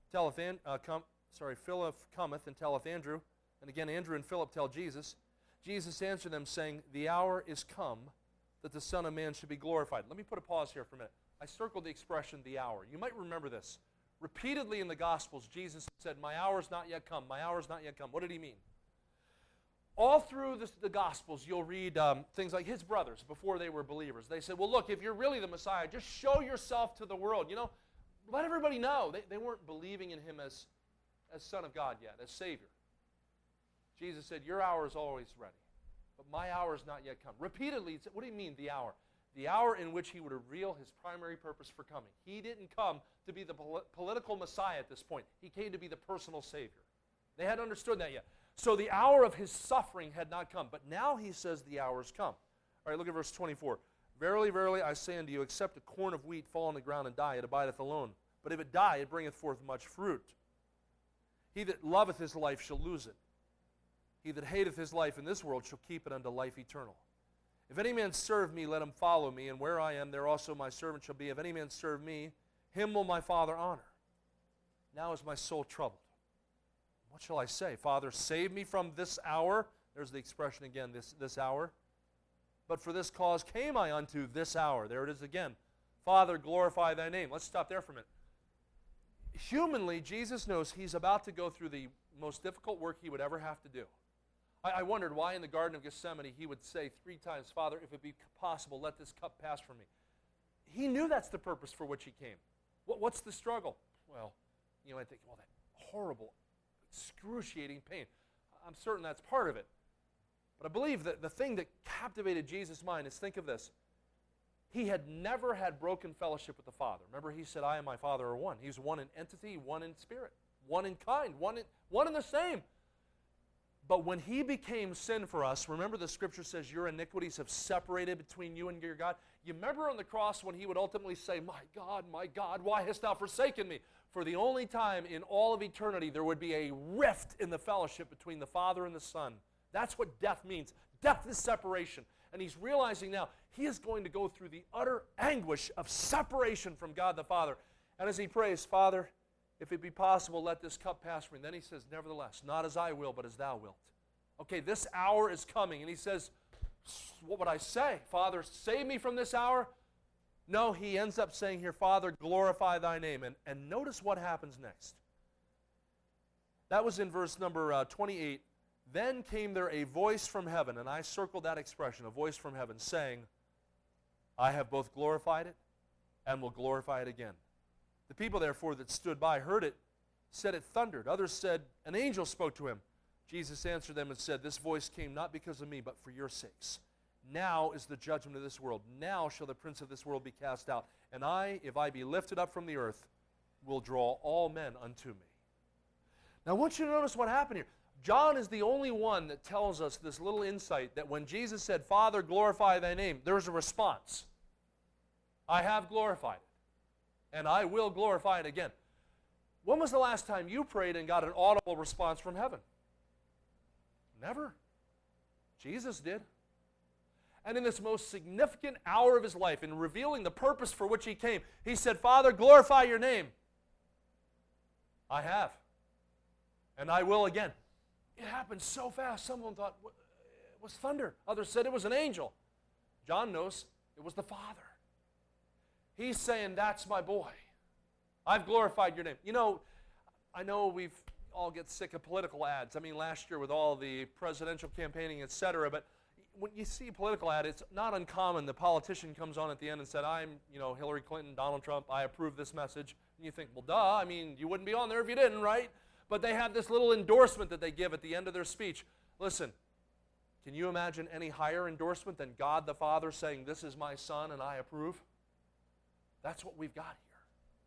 cometh and telleth Andrew, and again Andrew and Philip tell Jesus. Jesus answered them, saying, The hour is come that the Son of Man should be glorified. Let me put a pause here for a minute. I circled the expression, the hour. You might remember this. Repeatedly in the Gospels, Jesus said, My hour is not yet come. My hour is not yet come. What did He mean? All through the Gospels, you'll read things like His brothers, before they were believers. They said, well, look, if you're really the Messiah, just show yourself to the world. You know, let everybody know. They weren't believing in Him as Son of God yet, as Savior. Jesus said, your hour is always ready, but my hour is not yet come. Repeatedly, he said, what do you mean, the hour? The hour in which He would reveal His primary purpose for coming. He didn't come to be the political Messiah at this point. He came to be the personal Savior. They hadn't understood that yet. So the hour of his suffering had not come. But now he says the hour has come. All right, look at verse 24. Verily, verily, I say unto you, except a corn of wheat fall on the ground and die, it abideth alone. But if it die, it bringeth forth much fruit. He that loveth his life shall lose it. He that hateth his life in this world shall keep it unto life eternal. If any man serve me, let him follow me, and where I am, there also my servant shall be. If any man serve me, him will my Father honor. Now is my soul troubled. What shall I say? Father, save me from this hour. There's the expression again, this hour. But for this cause came I unto this hour. There it is again. Father, glorify thy name. Let's stop there for a minute. Humanly, Jesus knows he's about to go through the most difficult work he would ever have to do. I wondered why in the Garden of Gethsemane he would say 3 times, Father, if it be possible, let this cup pass from me. He knew that's the purpose for which he came. What's the struggle? Well, I think, that horrible, excruciating pain. I'm certain that's part of it. But I believe that the thing that captivated Jesus' mind is, think of this. He had never had broken fellowship with the Father. Remember, he said, I and my Father are one. He's one in entity, one in spirit, one in kind, one in the same. But when he became sin for us, remember the scripture says your iniquities have separated between you and your God. You remember on the cross when he would ultimately say, my God, why hast thou forsaken me? For the only time in all of eternity there would be a rift in the fellowship between the Father and the Son. That's what death means. Death is separation. And he's realizing now he is going to go through the utter anguish of separation from God the Father. And as he prays, Father, if it be possible, let this cup pass from me. Then he says, nevertheless, not as I will, but as thou wilt. Okay, this hour is coming. And he says, what would I say? Father, save me from this hour? No, he ends up saying here, Father, glorify thy name. And notice what happens next. That was in verse number 28. Then came there a voice from heaven, and I circled that expression, a voice from heaven, saying, I have both glorified it and will glorify it again. The people, therefore, that stood by heard it, said it thundered. Others said, an angel spoke to him. Jesus answered them and said, this voice came not because of me, but for your sakes. Now is the judgment of this world. Now shall the prince of this world be cast out. And I, if I be lifted up from the earth, will draw all men unto me. Now I want you to notice what happened here. John is the only one that tells us this little insight that when Jesus said, Father, glorify thy name, there's a response. I have glorified it, and I will glorify it again. When was the last time you prayed and got an audible response from heaven? Never. Jesus did. And in this most significant hour of his life, in revealing the purpose for which he came, he said, Father, glorify your name. I have. And I will again. It happened so fast. Someone thought it was thunder. Others said it was an angel. John knows it was the Father. He's saying, that's my boy. I've glorified your name. I know we've all get sick of political ads. I mean, last year with all the presidential campaigning, etc. But when you see a political ad, it's not uncommon. The politician comes on at the end and said, I'm, Hillary Clinton, Donald Trump, I approve this message. And you think, well, duh. I mean, you wouldn't be on there if you didn't, right? But they have this little endorsement that they give at the end of their speech. Listen, can you imagine any higher endorsement than God the Father saying, this is my Son and I approve? That's what we've got here.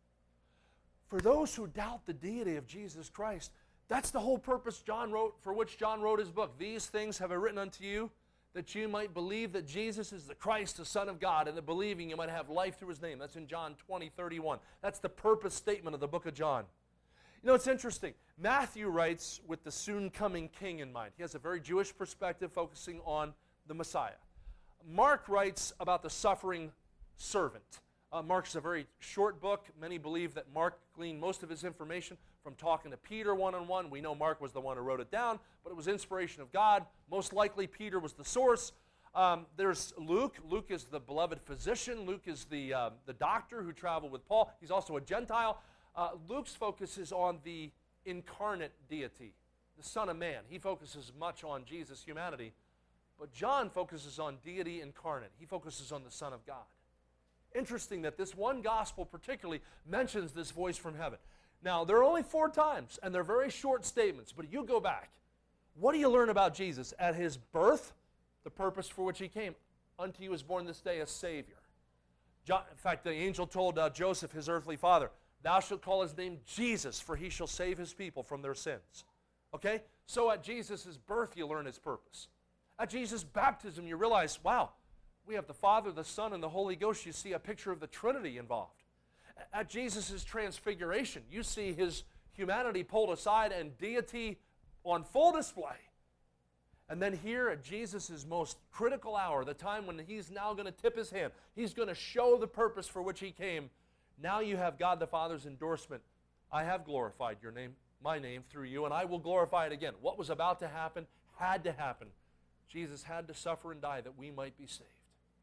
For those who doubt the deity of Jesus Christ, that's the whole purpose for which John wrote his book. These things have I written unto you, that you might believe that Jesus is the Christ, the Son of God, and that believing you might have life through his name. That's in John 20:31. That's the purpose statement of the book of John. It's interesting. Matthew writes with the soon-coming king in mind. He has a very Jewish perspective focusing on the Messiah. Mark writes about the suffering servant. Mark's a very short book. Many believe that Mark gleaned most of his information from talking to Peter one-on-one. We know Mark was the one who wrote it down, but it was inspiration of God. Most likely Peter was the source. There's Luke. Luke is the beloved physician. Luke is the doctor who traveled with Paul. He's also a Gentile. Luke's focus is on the incarnate deity, the Son of Man. He focuses much on Jesus' humanity, but John focuses on deity incarnate. He focuses on the Son of God. Interesting that this one gospel particularly mentions this voice from heaven. Now, there are only 4 times, and they're very short statements, but you go back. What do you learn about Jesus? At his birth, the purpose for which he came, unto you is born this day a Savior. In fact, the angel told Joseph, his earthly father, thou shalt call his name Jesus, for he shall save his people from their sins. Okay? So at Jesus' birth, you learn his purpose. At Jesus' baptism, you realize, wow, we have the Father, the Son, and the Holy Ghost. You see a picture of the Trinity involved. At Jesus' transfiguration, you see his humanity pulled aside and deity on full display. And then here at Jesus' most critical hour, the time when he's now going to tip his hand, he's going to show the purpose for which he came. Now you have God the Father's endorsement. I have glorified your name, my name through you, and I will glorify it again. What was about to happen had to happen. Jesus had to suffer and die that we might be saved.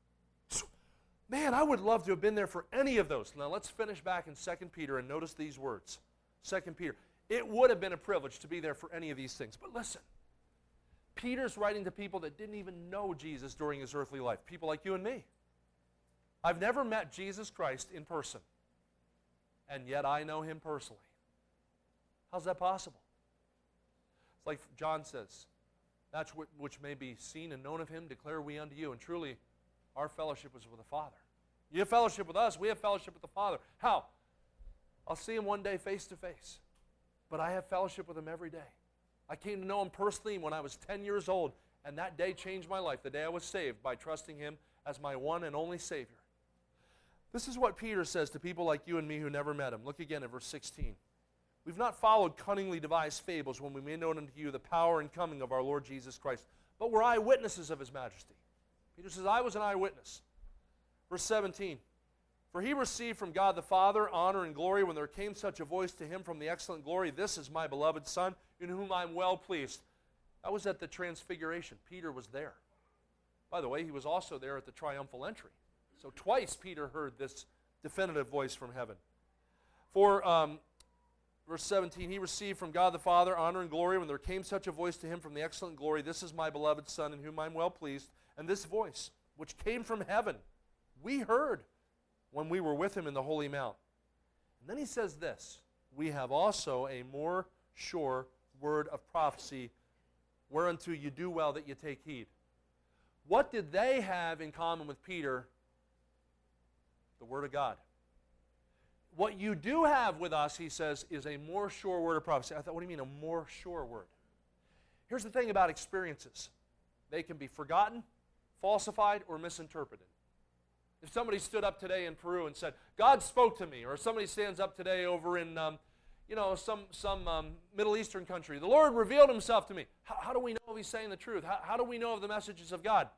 Man, I would love to have been there for any of those. Now let's finish back in 2 Peter and notice these words. 2 Peter. It would have been a privilege to be there for any of these things. But listen, Peter's writing to people that didn't even know Jesus during his earthly life. People like you and me. I've never met Jesus Christ in person, and yet I know him personally. How's that possible? It's like John says, that's which may be seen and known of him, declare we unto you. And truly, our fellowship was with the Father. You have fellowship with us, we have fellowship with the Father. How? I'll see him one day face to face, but I have fellowship with him every day. I came to know him personally when I was 10 years old, and that day changed my life, the day I was saved, by trusting him as my one and only Savior. This is what Peter says to people like you and me who never met him. Look again at verse 16. We've not followed cunningly devised fables when we made known unto you the power and coming of our Lord Jesus Christ, but were eyewitnesses of his majesty. Peter says, I was an eyewitness. Verse 17. For he received from God the Father honor and glory when there came such a voice to him from the excellent glory, this is my beloved Son, in whom I am well pleased. That was at the transfiguration. Peter was there. By the way, he was also there at the triumphal entry. So twice Peter heard this definitive voice from heaven. For, verse 17, he received from God the Father honor and glory when there came such a voice to him from the excellent glory, this is my beloved Son, in whom I am well pleased. And this voice, which came from heaven, we heard when we were with him in the holy mount. And then he says this, we have also a more sure word of prophecy, whereunto you do well that you take heed. What did they have in common with Peter? The Word of God. What you do have with us, he says, is a more sure word of prophecy. I thought, what do you mean a more sure word? Here's the thing about experiences. They can be forgotten, falsified, or misinterpreted. If somebody stood up today in Peru and said, God spoke to me, or somebody stands up today over in some Middle Eastern country, the Lord revealed himself to me. How do we know if he's saying the truth? How do we know of the messages of God?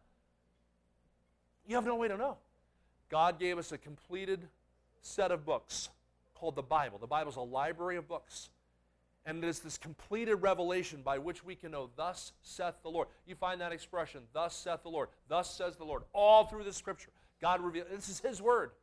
You have no way to know. God gave us a completed set of books called the Bible. The Bible is a library of books. And it is this completed revelation by which we can know, thus saith the Lord. You find that expression, thus saith the Lord, thus says the Lord, all through the Scripture. God revealed, this is his word.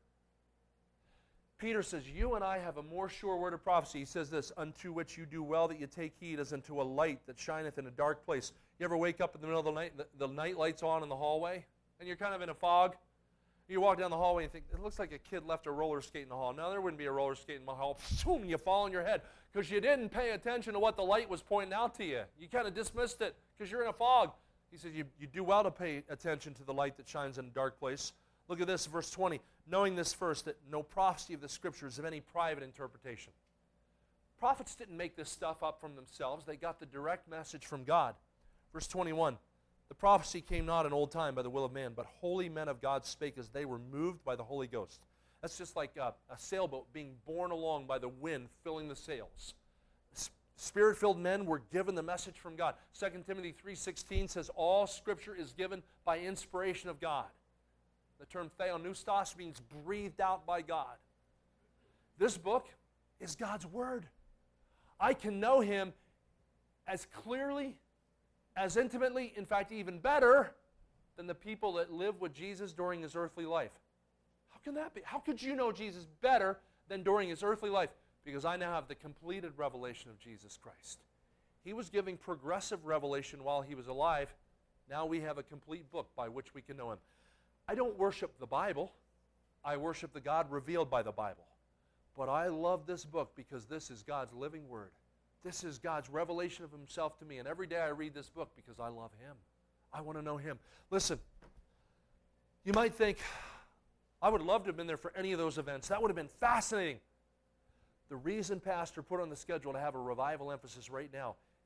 Peter says, you and I have a more sure word of prophecy. He says this, unto which you do well that you take heed as unto a light that shineth in a dark place. You ever wake up in the middle of the night, the night light's on in the hallway, and you're kind of in a fog? You walk down the hallway and think, it looks like a kid left a roller skate in the hall. No, there wouldn't be a roller skate in the hall. Boom, you fall on your head because you didn't pay attention to what the light was pointing out to you. You kind of dismissed it because you're in a fog. He says, you do well to pay attention to the light that shines in a dark place. Look at this, verse 20. Knowing this first, that no prophecy of the Scriptures of any private interpretation. Prophets didn't make this stuff up from themselves. They got the direct message from God. Verse 21. The prophecy came not in old time by the will of man, but holy men of God spake as they were moved by the Holy Ghost. That's just like a sailboat being borne along by the wind filling the sails. Spirit-filled men were given the message from God. 2 Timothy 3:16 says all Scripture is given by inspiration of God. The term theopneustos means breathed out by God. This book is God's Word. I can know Him as clearly, as intimately, in fact, even better than the people that lived with Jesus during His earthly life. How can that be? How could you know Jesus better than during His earthly life? Because I now have the completed revelation of Jesus Christ. He was giving progressive revelation while He was alive. Now we have a complete book by which we can know Him. I don't worship the Bible. I worship the God revealed by the Bible. But I love this book because this is God's living Word. This is God's revelation of Himself to me. And every day I read this book because I love Him. I want to know Him. Listen, you might think, I would love to have been there for any of those events. That would have been fascinating. The reason Pastor put on the schedule to have a revival emphasis right now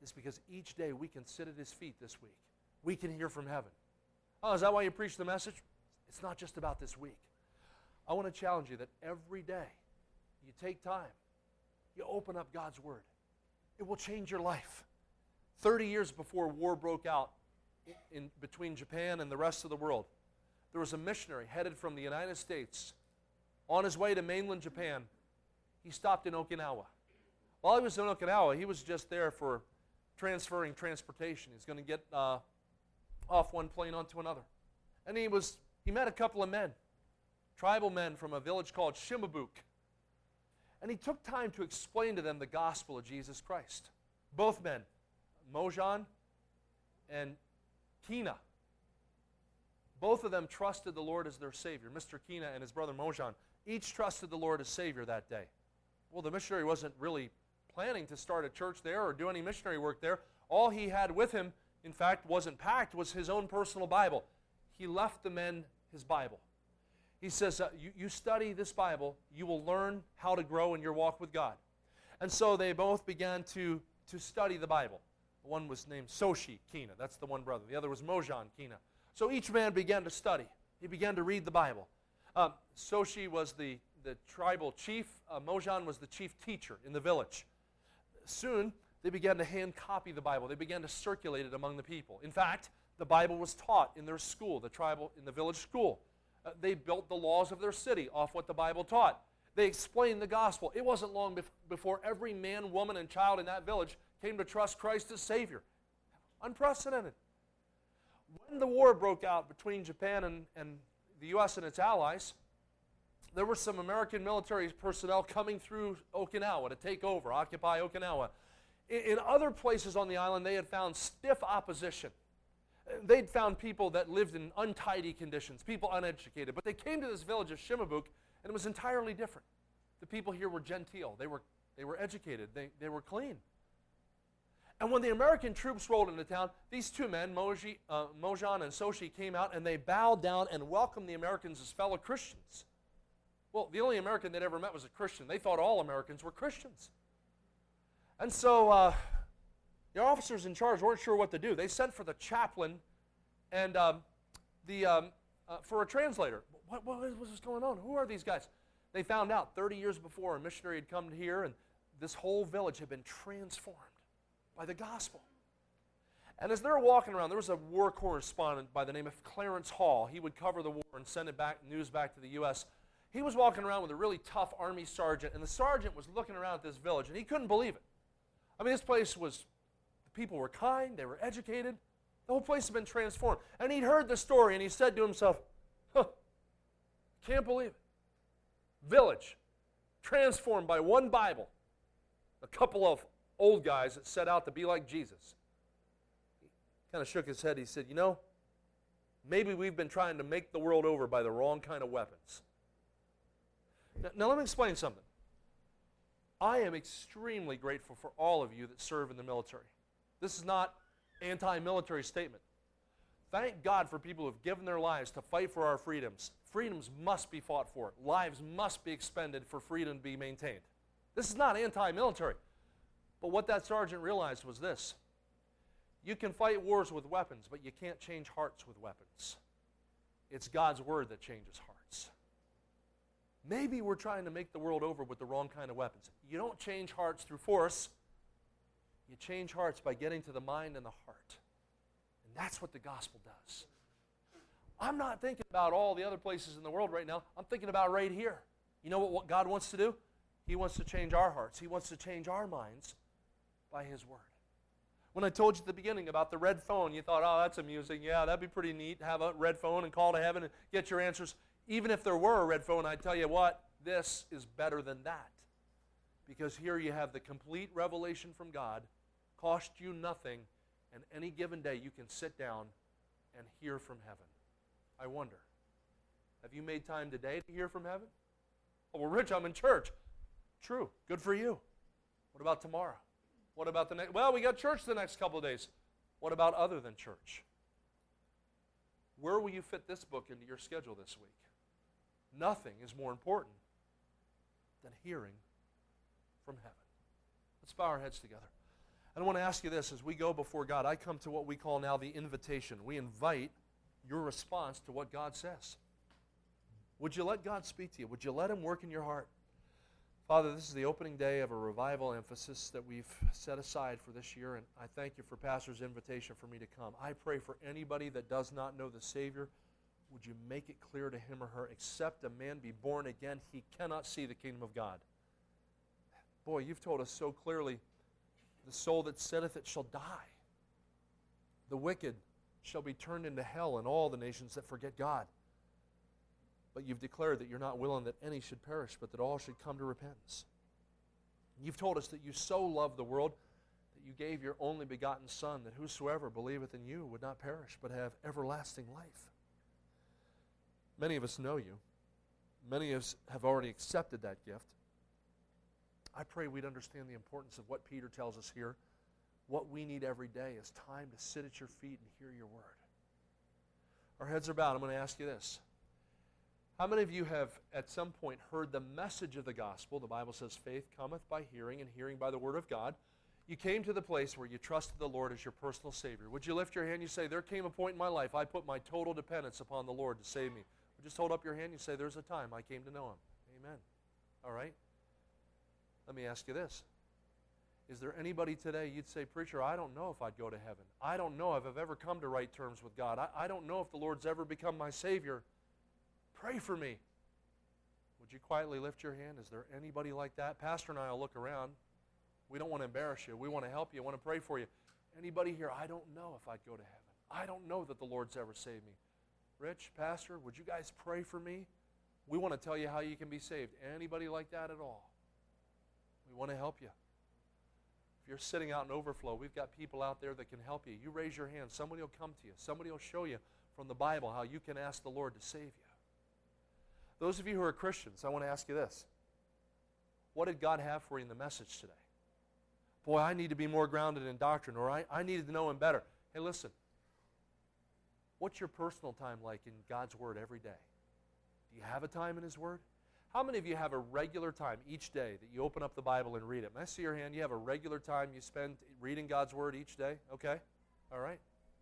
is because each day we can sit at His feet this week. We can hear from heaven. Oh, is that why you preach the message? It's not just about this week. I want to challenge you that every day you take time, you open up God's Word. It will change your life. 30 years before war broke out between Japan and the rest of the world, there was a missionary headed from the United States. On his way to mainland Japan, he stopped in Okinawa. While he was in Okinawa, he was just there for transferring transportation. He's going to get off one plane onto another. And he met a couple of men, tribal men from a village called Shimabuk. And he took time to explain to them the gospel of Jesus Christ. Both men, Mojan and Kina, both of them trusted the Lord as their Savior. Mr. Kina and his brother Mojan each trusted the Lord as Savior that day. Well, the missionary wasn't really planning to start a church there or do any missionary work there. All he had with him, in fact, wasn't packed, was his own personal Bible. He left the men his Bible. He says, you study this Bible, you will learn how to grow in your walk with God. And so they both began to study the Bible. One was named Soshi Kina. That's the one brother. The other was Mojan Kina. So each man began to study. He began to read the Bible. Soshi was the tribal chief. Mojan was the chief teacher in the village. Soon, they began to hand copy the Bible. They began to circulate it among the people. In fact, the Bible was taught in their school, in the village school. They built the laws of their city off what the Bible taught. They explained the gospel. It wasn't long before every man, woman, and child in that village came to trust Christ as Savior. Unprecedented. When the war broke out between Japan and the U.S. and its allies, there were some American military personnel coming through Okinawa to take over, occupy Okinawa. In other places on the island, they had found stiff opposition. They'd found people that lived in untidy conditions, people uneducated. But they came to this village of Shimabuk, and it was entirely different. The people here were genteel. They were educated. They were clean. And when the American troops rolled into town, these two men, Mojan and Soshi, came out, and they bowed down and welcomed the Americans as fellow Christians. Well, the only American they'd ever met was a Christian. They thought all Americans were Christians. And so the officers in charge weren't sure what to do. They sent for the chaplain and for a translator. What was going on? Who are these guys? They found out 30 years before a missionary had come here, and this whole village had been transformed by the gospel. And as they're walking around, there was a war correspondent by the name of Clarence Hall. He would cover the war and send news back to the U.S. He was walking around with a really tough army sergeant, and the sergeant was looking around at this village, and he couldn't believe it. I mean, this place was, the people were kind, they were educated. The whole place had been transformed. And he'd heard the story, and he said to himself, can't believe it. Village, transformed by one Bible. A couple of old guys that set out to be like Jesus. He kind of shook his head. He said, maybe we've been trying to make the world over by the wrong kind of weapons. Now let me explain something. I am extremely grateful for all of you that serve in the military. This is not an anti-military statement. Thank God for people who have given their lives to fight for our freedoms. Freedoms must be fought for. Lives must be expended for freedom to be maintained. This is not anti-military. But what that sergeant realized was this. You can fight wars with weapons, but you can't change hearts with weapons. It's God's word that changes hearts. Maybe we're trying to make the world over with the wrong kind of weapons. You don't change hearts through force. You change hearts by getting to the mind and the heart. And that's what the gospel does. I'm not thinking about all the other places in the world right now. I'm thinking about right here. You know what God wants to do? He wants to change our hearts. He wants to change our minds by His word. When I told you at the beginning about the red phone, you thought, oh, that's amusing. Yeah, that'd be pretty neat to have a red phone and call to heaven and get your answers. Even if there were a red phone, I'd tell you what, this is better than that. Because here you have the complete revelation from God, cost you nothing, and any given day you can sit down and hear from heaven. I wonder, have you made time today to hear from heaven? Oh, well, Rich, I'm in church. True, good for you. What about tomorrow? What about the next? Well, we got church the next couple of days. What about other than church? Where will you fit this book into your schedule this week? Nothing is more important than hearing from heaven. Let's bow our heads together. And I want to ask you this, as we go before God, I come to what we call now the invitation. We invite your response to what God says. Would you let God speak to you? Would you let Him work in your heart? Father, this is the opening day of a revival emphasis that we've set aside for this year, and I thank you for Pastor's invitation for me to come. I pray for anybody that does not know the Savior, would you make it clear to him or her, except a man be born again, he cannot see the kingdom of God. Boy, you've told us so clearly, the soul that sinneth it shall die. The wicked shall be turned into hell, and all the nations that forget God. But you've declared that you're not willing that any should perish, but that all should come to repentance. You've told us that you so loved the world that you gave your only begotten Son, that whosoever believeth in you would not perish, but have everlasting life. Many of us know you. Many of us have already accepted that gift. I pray we'd understand the importance of what Peter tells us here. What we need every day is time to sit at your feet and hear your word. Our heads are bowed. I'm going to ask you this. How many of you have at some point heard the message of the gospel? The Bible says faith cometh by hearing, and hearing by the word of God. You came to the place where you trusted the Lord as your personal Savior. Would you lift your hand and you say, there came a point in my life I put my total dependence upon the Lord to save me. Just hold up your hand and you say, there's a time I came to know Him. Amen. All right? Let me ask you this. Is there anybody today you'd say, preacher, I don't know if I'd go to heaven. I don't know if I've ever come to right terms with God. I don't know if the Lord's ever become my Savior. Pray for me. Would you quietly lift your hand? Is there anybody like that? Pastor and I will look around. We don't want to embarrass you. We want to help you. We want to pray for you. Anybody here, I don't know if I'd go to heaven. I don't know that the Lord's ever saved me. Rich, Pastor, would you guys pray for me? We want to tell you how you can be saved. Anybody like that at all? We want to help you. If you're sitting out in overflow, we've got people out there that can help you. You raise your hand. Somebody will come to you. Somebody will show you from the Bible how you can ask the Lord to save you. Those of you who are Christians, I want to ask you this. What did God have for you in the message today? Boy, I need to be more grounded in doctrine, or I needed to know Him better. Hey, listen. What's your personal time like in God's Word every day? Do you have a time in His Word? How many of you have a regular time each day that you open up the Bible and read it? May I see your hand? You have a regular time you spend reading God's Word each day? Okay. All right.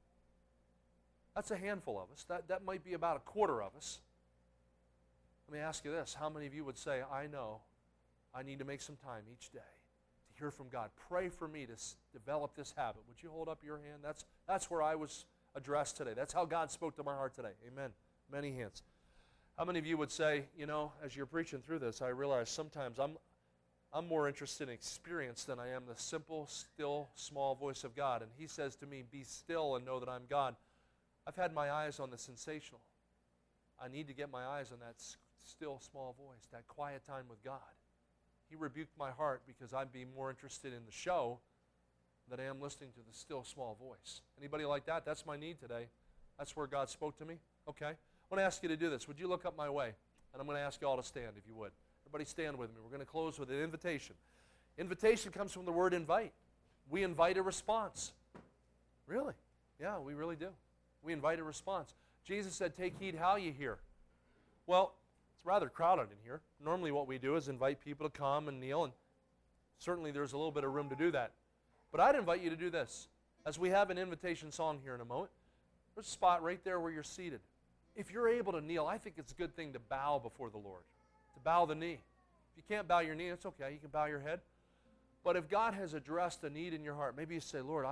That's a handful of us. That might be about a quarter of us. Let me ask you this. How many of you would say, I know I need to make some time each day to hear from God? Pray for me to develop this habit. Would you hold up your hand? That's where I was addressed today. That's how God spoke to my heart today. Amen. Many hands. How many of you would say, you know, as you're preaching through this, I realize sometimes I'm more interested in experience than I am the simple, still, small voice of God. And He says to me, be still and know that I'm God. I've had my eyes on the sensational. I need to get my eyes on that still, small voice, that quiet time with God. He rebuked my heart because I'd be more interested in the show than I am listening to the still, small voice. Anybody like that? That's my need today. That's where God spoke to me. Okay. I want to ask you to do this. Would you look up my way? And I'm going to ask you all to stand if you would. Everybody stand with me. We're going to close with an invitation. Invitation comes from the word invite. We invite a response. Really? Yeah, we really do. We invite a response. Jesus said, take heed how you hear. Well, it's rather crowded in here. Normally what we do is invite people to come and kneel, and certainly there's a little bit of room to do that. But I'd invite you to do this. As we have an invitation song here in a moment, there's a spot right there where you're seated. If you're able to kneel, I think it's a good thing to bow before the Lord, to bow the knee. If you can't bow your knee, it's okay. You can bow your head. But if God has addressed a need in your heart, maybe you say, Lord,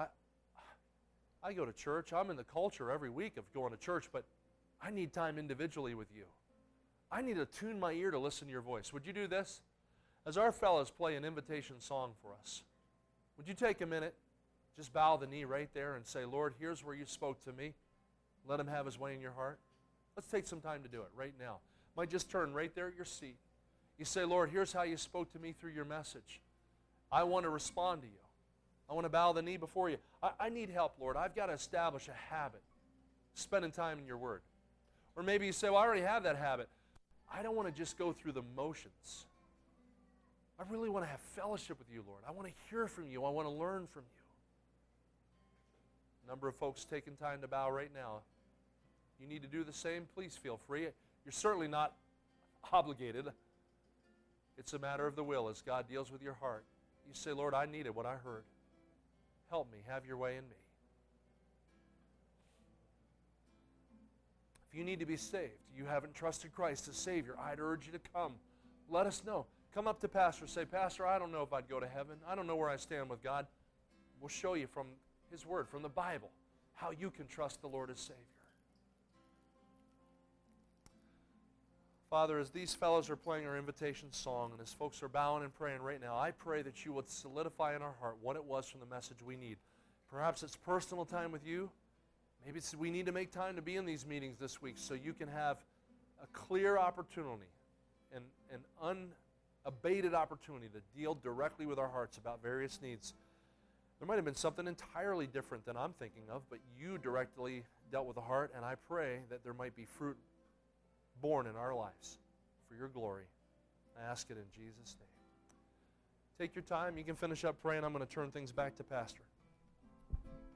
I go to church. I'm in the culture every week of going to church, but I need time individually with you. I need to tune my ear to listen to your voice. Would you do this? As our fellows play an invitation song for us, would you take a minute, just bow the knee right there and say, Lord, here's where you spoke to me. Let Him have His way in your heart. Let's take some time to do it right now. Might just turn right there at your seat. You say, Lord, here's how you spoke to me through your message. I want to respond to you. I want to bow the knee before you. I need help, Lord. I've got to establish a habit, spending time in your word. Or maybe you say, well, I already have that habit. I don't want to just go through the motions. I really want to have fellowship with you, Lord. I want to hear from you. I want to learn from you. A number of folks taking time to bow right now. You need to do the same, please feel free. You're certainly not obligated. It's a matter of the will as God deals with your heart. You say, Lord, I needed what I heard. Help me. Have your way in me. If you need to be saved, you haven't trusted Christ as Savior, I'd urge you to come. Let us know. Come up to Pastor. Say, Pastor, I don't know if I'd go to heaven. I don't know where I stand with God. We'll show you from His Word, from the Bible, how you can trust the Lord as Savior. Father, as these fellows are playing our invitation song and as folks are bowing and praying right now, I pray that you would solidify in our heart what it was from the message we need. Perhaps it's personal time with you. Maybe it's we need to make time to be in these meetings this week so you can have a clear opportunity and an unabated opportunity to deal directly with our hearts about various needs. There might have been something entirely different than I'm thinking of, but you directly dealt with the heart, and I pray that there might be fruit born in our lives for your glory. I ask it in Jesus' name. Take your time. You can finish up praying. I'm going to turn things back to Pastor.